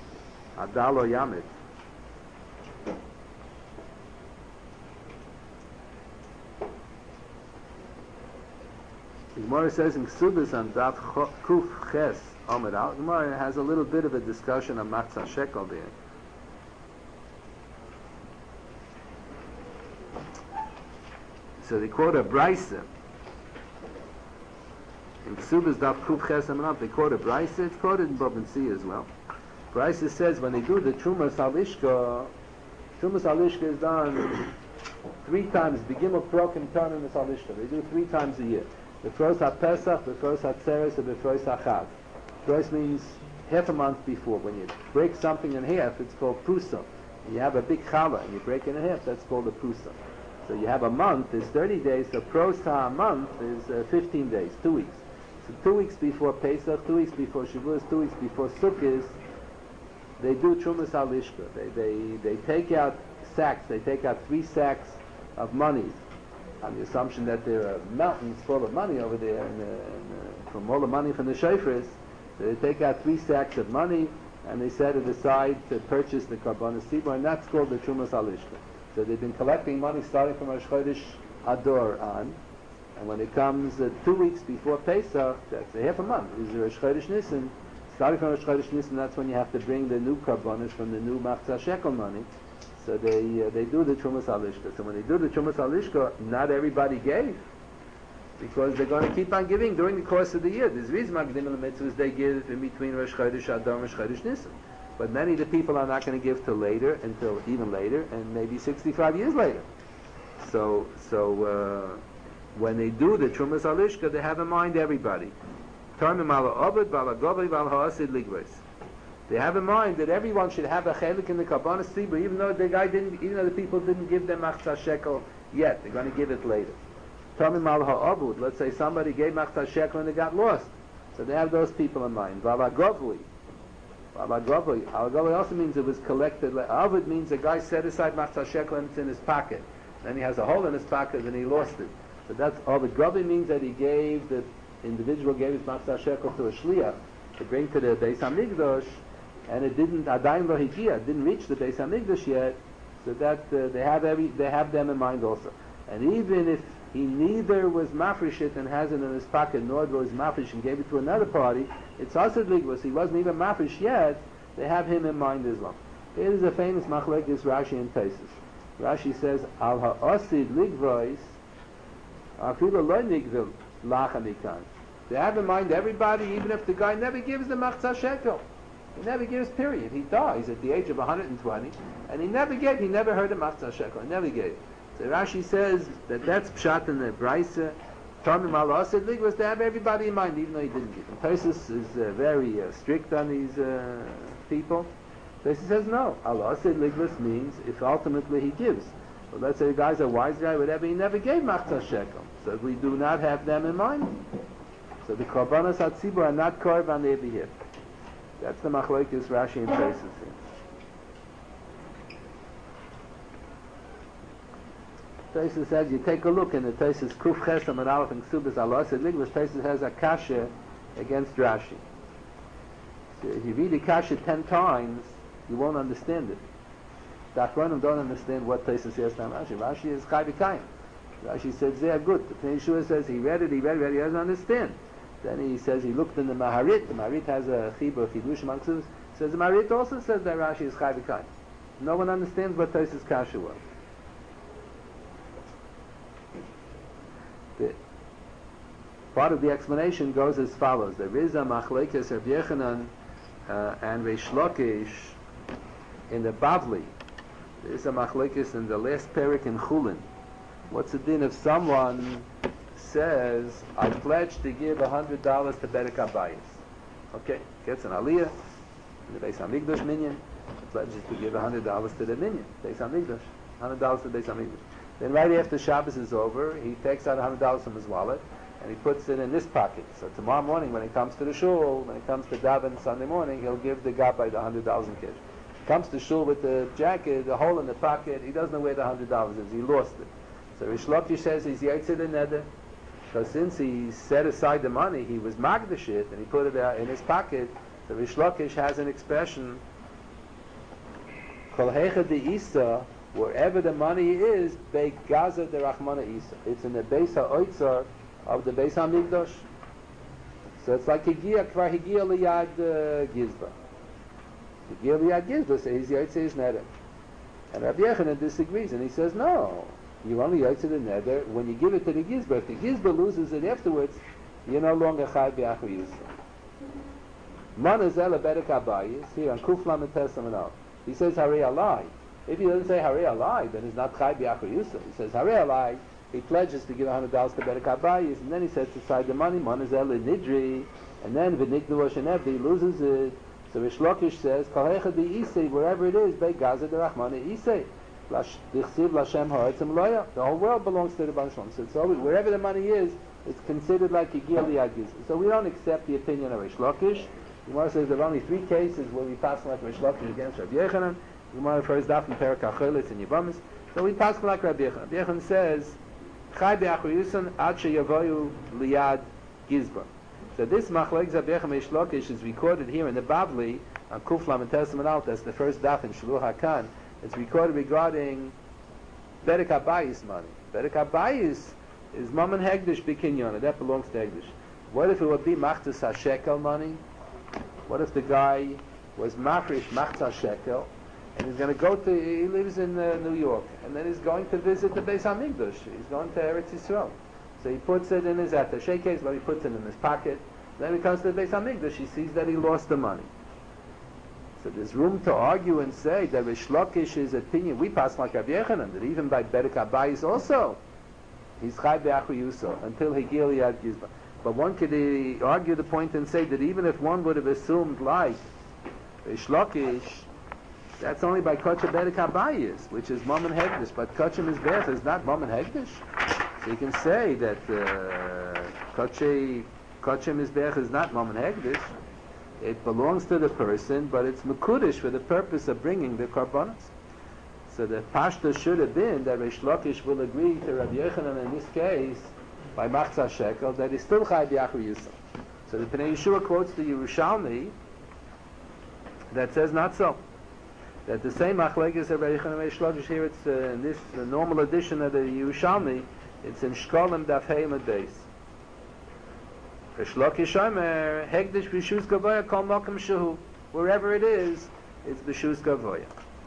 Hadalo Yamid? The Gemara says in Ksubis on Daf Kuf Ches Amid Al, Gemara has a little bit of a discussion on Matzah Shekel there. So they quote a Brisa. In Ksubis Daf Kuf Ches Amid Al, they quote a Brisa. It's quoted in Bava Metzia as well. Brisa says when they do the Trumas Halishka, Trumas Halishka is done three times. Begimel Prokim Turn in the Halishka. They do three times a year. The first HaPesach, the first HaTzeres, and the first HaChav. First means half a month before. When you break something in half, it's called Prusa. You have a big challah and you break it in half, that's called a Prusa. So you have a month, is thirty days, so Prosa a month is uh, fifteen days, two weeks. So two weeks before Pesach, two weeks before Shavuos, two weeks before Sukkot, they do Trumas Halishka. They, they, they take out sacks, they take out three sacks of money, on the assumption that there are mountains full of money over there, and, uh, and uh, from all the money from the shofars, they take out three sacks of money, and they set it aside to purchase the Karbanos Tzibur, and that's called the Trumas Halishka. So they've been collecting money starting from Rosh Chodesh Ador on, and when it comes uh, two weeks before Pesach, that's a half a month, is Rosh Chodesh Nisan. Starting from Rosh Chodesh Nisan, that's when you have to bring the new Karbanos from the new Matzah Shekel money. So they uh, they do the Trumas Halishka. So when they do the Trumas Halishka, not everybody gave, because they're going to keep on giving during the course of the year. There's reason Magdim mitzvahs they give in between Rosh Chodesh Adar and Rosh Chodesh Nisan. But many of the people are not going to give till later, until even later, and maybe sixty-five years later. So so uh, when they do the Trumas Halishka, they have in mind everybody. Tarmim ala obed, vala govei, vala ha'asid ligvais. They have in mind that everyone should have a chelik in the Karbanos Tzibur, even though the guy didn't, even though the people didn't give them Matzah Shekel yet. They're going to give it later. Tamim al ha'abud. Let's say somebody gave Matzah Shekel and they got lost, so they have those people in mind. Valagovli, valagovli. Valagovli also means it was collected. Avud means a guy set aside Matzah Shekel and it's in his pocket. Then he has a hole in his pocket and he lost it. So that's all. The Govli means that he gave, the individual gave his Matzah Shekel to a shliach to bring to the Beis Hamikdash, and it didn't Adayin lo higia, didn't reach the Beis Hamikdash yet, so that uh, they have every they have them in mind also. And even if he neither was mafresh it and has it in his pocket, nor was mafresh and gave it to another party, it's also ligvus. He wasn't even mafresh yet. They have him in mind as well. It is a famous machlekes Rashi and Taisus. Rashi says al ha'asid ligvos afilu lo nigvil lachamikan. They have in mind everybody, even if the guy never gives the Matzah Shekel. He never gives, period. He dies at the age of one hundred twenty, and he never gave, he never heard of Matzah Shekel, he never gave. So Rashi says that that's Pshat in the Brisa. Tamim al Asid Lig was to have everybody in mind, even though he didn't give. And Tosis is uh, very uh, strict on these uh, people. Tosis says no. Al Asid Ligvus means if ultimately he gives. But let's say the guy's a wise guy, whatever, he never gave Matzah Shekel. So we do not have them in mind. So the Karbanos HaTzibur are not korban on their behalf. That's the machlokes Rashi and Taisus here. Taisus says, you take a look in the Taisus Kuf Chesam and Aleph and Ksubis Allah said Ligvus, Taisus has a kasha against Rashi. So if you read the kasha ten times, you won't understand it. The Achronim don't understand what Taisus says to Rashi. Rashi is Chai B'Kayim. Rashi says they are good. The Pnei Yeshua says he read it, he read it, he doesn't understand. Then he says he looked in the Maharit. The Maharit has a chibur, chidush amongst us. Says the Maharit also says that Rashi is Chai B'Kayim. No one understands what Taisus kasha was. The, part of the explanation goes as follows: there is a machlekes Rabbi Yechanan uh, and Reish Lakish in the Bavli. There is a machlekes in the last perik in Chulin. What's the din if someone says, I pledge to give a hundred dollars to Bedek Abayis? Okay, gets an aliyah in the Beis Hamikdash minyan, pledges to give a hundred dollars to the minyan, Beis Hamikdash, hundred dollars to Beis Hamikdash. Then right after Shabbos is over, he takes out a hundred dollars from his wallet and he puts it in this pocket. So tomorrow morning, when he comes to the shul, when he comes to daven Sunday morning, he'll give the gabbai the hundred dollars in cash. Comes to shul with the jacket, the hole in the pocket, he doesn't know where the hundred dollars is. He lost it. So Rish Lakish says he's yaitzer the neder. So since he set aside the money, he was magdash it, and he put it out in his pocket. So Rish Lakish has an expression, Kol hecha de isa, wherever the money is, Bei Gaza de Rachmana Isa. It's in the Beis HaOitzar of the Beis HaMikdash. So it's like Higia, Kvar Higia Liyad Gizba. Higia Liyad Gizba says Yaitse is Neder. And Rabbi Yechanan disagrees, and he says, no, you only Yaitse the Neder when you give it to the Gizba. If the Gizba loses it afterwards, you're no longer Chai B'Achri Yusuf. Man Zela Bedek Abayis, here on Kuflam and Tesamanal. He says Harei Alai. If he doesn't say Harei Alai, then he's not Chai B'Achri Yusuf. He says Harei Alai, he pledges to give one hundred dollars to Bedek Abayis, and then he sets aside the money, Man Zela Nidri, and then V'Nigdu Hashanevdi, he loses it. So Rish Lakish says, Kol Hechad B'Isei, wherever it is, Bei Gaza Derachmane Isei. Dichsiv Lashem Ha'etzem Loya. The whole world belongs to the Baal Shalom. So it's always, wherever the money is, it's considered like Higia Liyad Gizba. So we don't accept the opinion of Rish Lakish. Gemara says there are only three cases where we pass like Rish Lakish against Rabbi Yechanan. Gemara refers daf in Perak HaCholis and Yevamis. So we pass like Rabbi Yechanan. Rabbi Yechanan says, Chai B'Achri Yusuf ad sheyavoyu liyad Gizba. So this Machlekes Rabbi Yechanan Rish Lakish is recorded here in the Bavli on Kuflam and Testament Alt. That's the first daf in Shluch HaKan. It's recorded regarding Bedek Abayis money. Bedek Abayis is Mammon Hegdish B'Kinyon, that belongs to Hegdish. What if it would be Machtas HaShekel money? What if the guy was Machrish Machtas HaShekel, and he's going to go to, he lives in uh, New York, and then he's going to visit the Beis HaMikdash. He's going to Eretz Yisrael. So he puts it in his attaché case, but he puts it in his pocket. Then he comes to the Beis HaMikdash, he sees that he lost the money. So there's room to argue and say that Rish Lakish's opinion, we pass like Rabbi Yechanan, that even by Bedek Abayis also, he's Chai B'Achri Yusuf until Higia Liyad Gizba. But one could uh, argue the point and say that even if one would have assumed like Rish Lakish, that's only by Kotcha Bedek Abayis, which is Mammon Hegdish, but Kotcha Mizbech is not Mammon Hegdish. So you can say that Kotcha Kotcha Mizbech is not Mammon Hegdish. It belongs to the person, but it's Mekudish for the purpose of bringing the Karbanos. So the Pashta should have been that Rish Lakish will agree to Rabbi Yechanan in this case by Machzah Shekel that he's still Chai B'Achri Yusuf. So the Pnei Yeshua quotes the Yerushalmi that says not so. That the same Machlekes of Rabbi Yechanan and Rish Lakish here, it's uh, in this the normal edition of the Yerushalmi, it's in Shkolim Daf Hey Amud Beis. Rish Lakish Omer Hegdish B'Shus Gavoya Kol Mokum Shehu. Wherever it is, it's B'Shus Gavoya.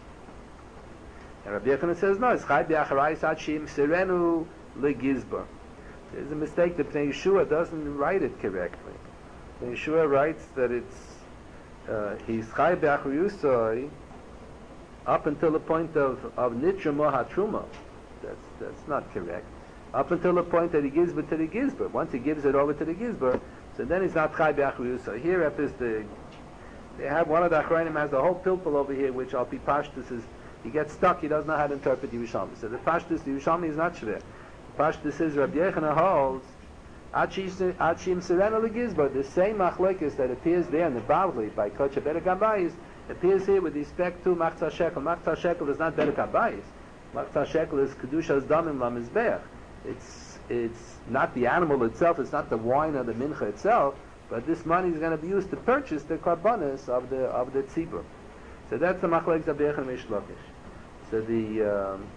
And Rabbi Yechanan says no, it's Chai B'Acharayis Ad Shim Sirenu LeGizba. There's a mistake. The Pnei Yeshua doesn't write it correctly. Pnei Yeshua writes that it's uh, he's Chai B'Achri Yusuf up until the point of of Nitra Moha Truma. That's that's not correct. Up until the point that he gives it to the Gizber. Once he gives it over to the Gizber, so then he's not Chai B'Achri Yusuf. Here, after the they have one of the Achronim has a whole pilpul over here, which Al Pi Pashtus is he gets stuck. He doesn't know how to interpret Yerushalmi. So the Pashtus, the Yerushalmi is not shver. Pashtus says Rabbi Yechanan holds Achim Serena Legizba. The same machlekes that appears there in the Bavli by Kotcha Bedek Abayis appears here with respect to Machzah Shekel. Machzah Shekel is not Bedek Abayis. Machzah Shekel is Kedushas Damim LaMizbeach. It's it's not the animal itself. It's not the wine or the mincha itself. But this money is going to be used to purchase the karbanis of the of the tzibur. So that's the machlekes of Rabbi Yechanan and Rish Lakish. So the um,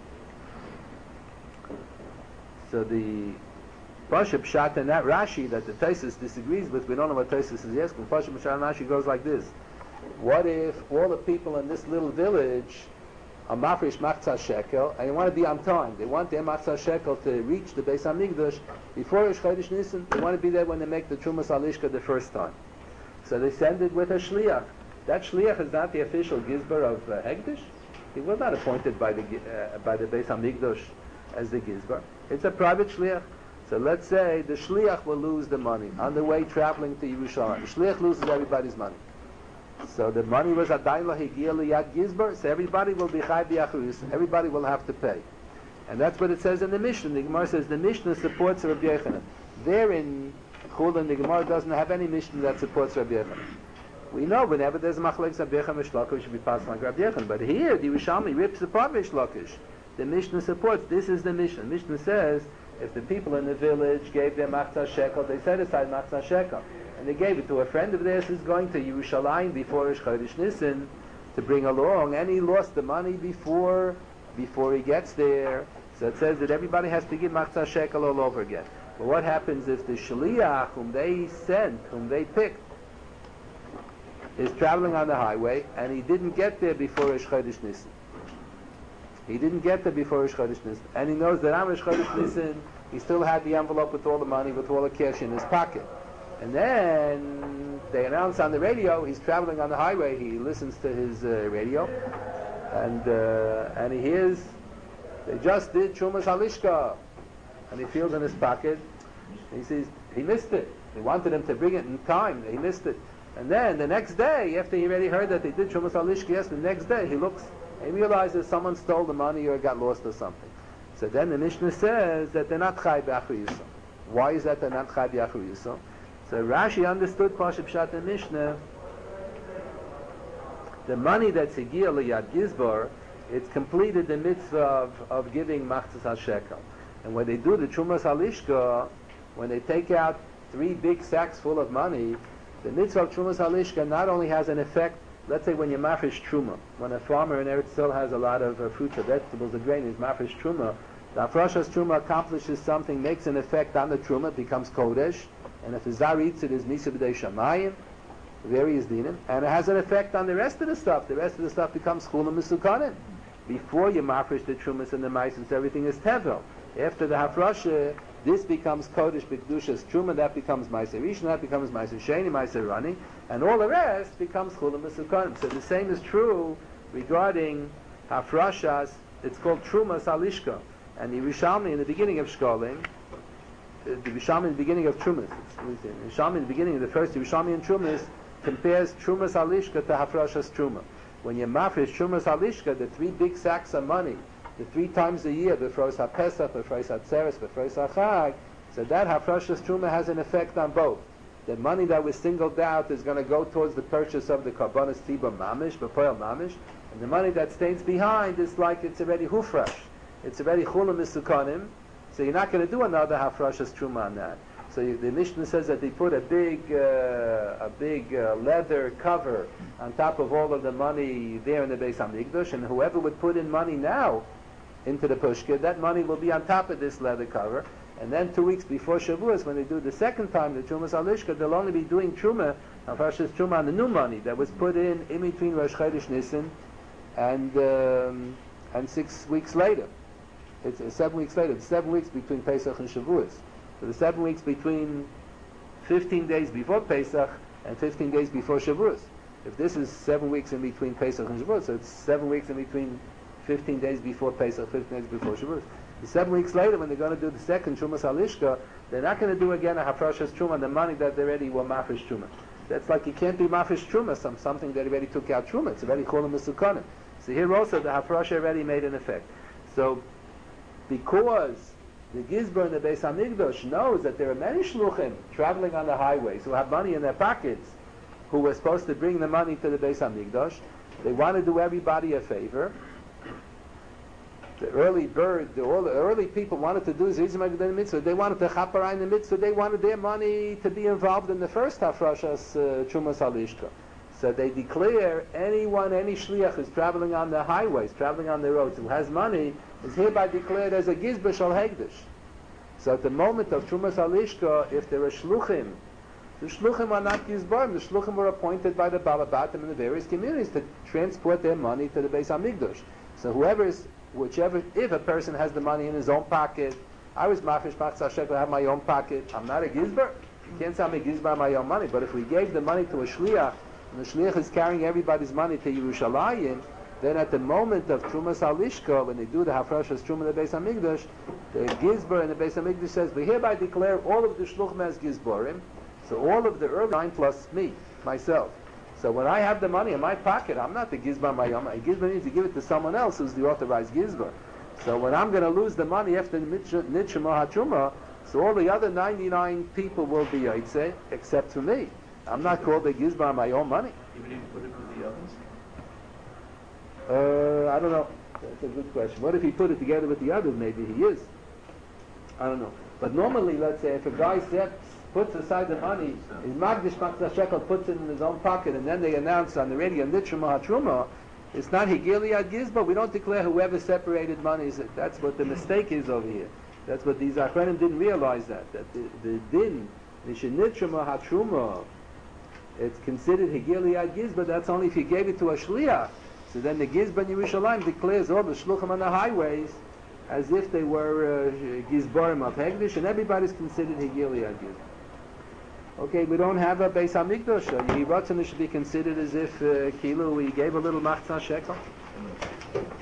so the Pasha Pshat and that Rashi that the Taisus disagrees with, we don't know what Taisus is asking. Pasha Pshat and Rashi goes like this: what if all the people in this little village are mafresh Machzah Shekel and they want to be on time? They want their Machzah Shekel to reach the Beis HaMikdash before Rosh Chodesh Nisan. They want to be there when they make the Trumas Alishka the first time. So they send it with a shliach. That shliach is not the official gizbar of uh, Hegdish. He was not appointed by the uh, by the Beis HaMikdash as the gizbar. It's a private shliach. So let's say the shliach will lose the money on the way traveling to Yerushalayim. The shliach loses everybody's money. So the money was adayin lahigia liyad gizbar. So everybody will be chai b'Achri Yusuf. Everybody will have to pay, and that's what it says in the Mishnah. The Gemara says the Mishnah supports Rabbi Yechanan. There in Chulin, the Gemara doesn't have any Mishnah that supports Rabbi Yechanan. We know whenever there's a machlekes Rabbi Yechanan Rish Lakish, should be passed like Rabbi Yechanan. But here the Yerushalmi rips apart Rish Lakish. The Mishnah supports. This is the Mishnah. The Mishnah says if the people in the village gave their Machzah Shekel, they set aside Machzah Shekel, and they gave it to a friend of theirs who's going to Yerushalayim before Rosh Chodesh Nisan to bring along, and he lost the money before before he gets there. So it says that everybody has to give Machzah Shekel all over again. But what happens if the shliach whom they sent, whom they picked, is traveling on the highway and he didn't get there before Rosh Chodesh Nisan? He didn't get there before Rosh Chodesh Nisan, and he knows that on Rosh Chodesh Nisan he still had the envelope with all the money, with all the cash in his pocket. And then they announce on the radio he's traveling on the highway. He listens to his uh, radio, and uh, and he hears they just did Trumas Halishka, and he feels in his pocket. He sees he missed it. They wanted him to bring it in time. He missed it. And then the next day, after he already heard that they did Trumas Halishka, yes, the next day he looks and he realizes someone stole the money or got lost or something. So then the Mishnah says that they're not Chai B'Achri Yisrael. Why is that they're not Chai B'Achri Yisrael? So Rashi understood Pashup Pshat in Mishnah. The money that's Higia L'Yad Gizbar, it's completed the mitzvah of, of giving Machzas HaShekel. And when they do the Trumas Halishka, when they take out three big sacks full of money, the mitzvah of Trumas Halishka not only has an effect, let's say when you mafresh truma, when a farmer in Eretz still has a lot of uh, fruits or vegetables or grain, is mafresh truma, the afrashas truma accomplishes something, makes an effect on the truma, it becomes kodesh, and if the zar eats it, is nisa b'dei shamayim, various dinim, and it has an effect on the rest of the stuff. The rest of the stuff becomes chulam misukanim. Before you mafresh the trumas and the maises, everything is tevel. After the hafrasha, this becomes kodesh b'kedushas truma, that becomes ma'aser rishon, that becomes ma'aser sheni, ma'aser rani, and all the rest becomes chulam misukanim. So the same is true regarding hafrashas. It's called trumas halishka, and the Rishalmi in the beginning of Shkolim, the Rishalmi in the beginning of trumas, the Rishalmi in the beginning of the first Rishalmi in trumas compares trumas halishka to hafrashas truma. When you mafresh trumas halishka, the three big sacks of money, the three times a year, befros HaPesach, befros HaTzeres, befros HaChag, so that hafrashas truma has an effect on both. The money that was singled out is going to go towards the purchase of the karbanos tibah mamish, b'poel mamish, and the money that stays behind is like it's already hufresh. It's already chulam misukanim, so you're not going to do another hafrashas truma on that. So you, the Mishnah says that they put a big, uh, a big uh, leather cover on top of all of the money there in the Beis Hamikdash, and whoever would put in money now into the pushka, that money will be on top of this leather cover. And then two weeks before Shavuos, when they do the second time the Trumas Halishka, they'll only be doing Truma, hafrashas truma on the new money that was put in in between Rosh Chodesh Nisan and um, and six weeks later. It's uh, seven weeks later. It's seven weeks between Pesach and Shavuos. So the seven weeks between fifteen days before Pesach and fifteen days before Shavuos. If this is seven weeks in between Pesach and Shavuos, so it's seven weeks in between fifteen days before Pesach, fifteen days before Shavuos. The seven weeks later, when they're going to do the second Trumas Halishka, they're not going to do again a hafrashas truma on the money that they already were mafresh truma. That's like you can't do mafresh truma, some something that already took out truma. It's already chulam misukanim. So here also the hafrasha already made an effect. So because the Gizbar and the Beis Hamikdash knows that there are many shluchim traveling on the highways who have money in their pockets, who were supposed to bring the money to the Beis Hamikdash, they want to do everybody a favor. The early bird, the, all the early people wanted to do Zizim the mitzvah. They wanted to chaparai in the mitzvah. They wanted their money to be involved in the first hafrashas uh, Trumas Halishka. So they declare anyone, any shliach who's traveling on the highways, traveling on the roads, who has money, is hereby declared as a gizbar shal hegdish. So at the moment of Trumas Halishka, if there are shluchim, the shluchim are not gizbarim. The shluchim were appointed by the balabatim in the various communities to transport their money to the Beis Hamikdash. So whoever is Whichever, if a person has the money in his own pocket, I was mafresh machzas shekel, I have my own pocket, I'm not a gizbar. You can't say I'm a gizbar my own money. But if we gave the money to a shliach, and the shliach is carrying everybody's money to Yerushalayim, then at the moment of Trumas Halishka, when they do the hafrashas truma in the Beis Hamikdash, the gizbar in the Beis Hamikdash says, we hereby declare all of the shluchim as gizbarim, so all of the early nine plus me, myself. So when I have the money in my pocket, I'm not the gizbar mayom. A gizbar means to give it to someone else who's the authorized gizbar. So when I'm going to lose the money after the nitshema hatruma, so all the other ninety-nine people will be yaitse, except for me. I'm not called a gizbar my own money. Even if you put it with the others? Uh, I don't know. That's a good question. What if he put it together with the others? Maybe he is. I don't know. But normally, let's say, if a guy sets puts aside the money, his Magdish Machzas Shekel puts it in his own pocket, and then they announce on the radio, Nitruma HaTruma, it's not Higili Ad Gizba, we don't declare whoever separated money, is it. That's what the mistake is over here. That's what these Achronim didn't realize that. That the, the din, Nishinitchama Hatruma, it's considered Higili Ad Gizba, that's only if you gave it to a Shliach. So then the Gizba in Yerushalayim declares all the Shluchim on the highways as if they were uh, Gizbarim of Hegdish, and everybody's considered Higili Ad Gizba. Okay, we don't have a Beis HaMikdash. Yehi Ratzon should be considered as if uh, Kilu, we gave a little Machzah Shekel.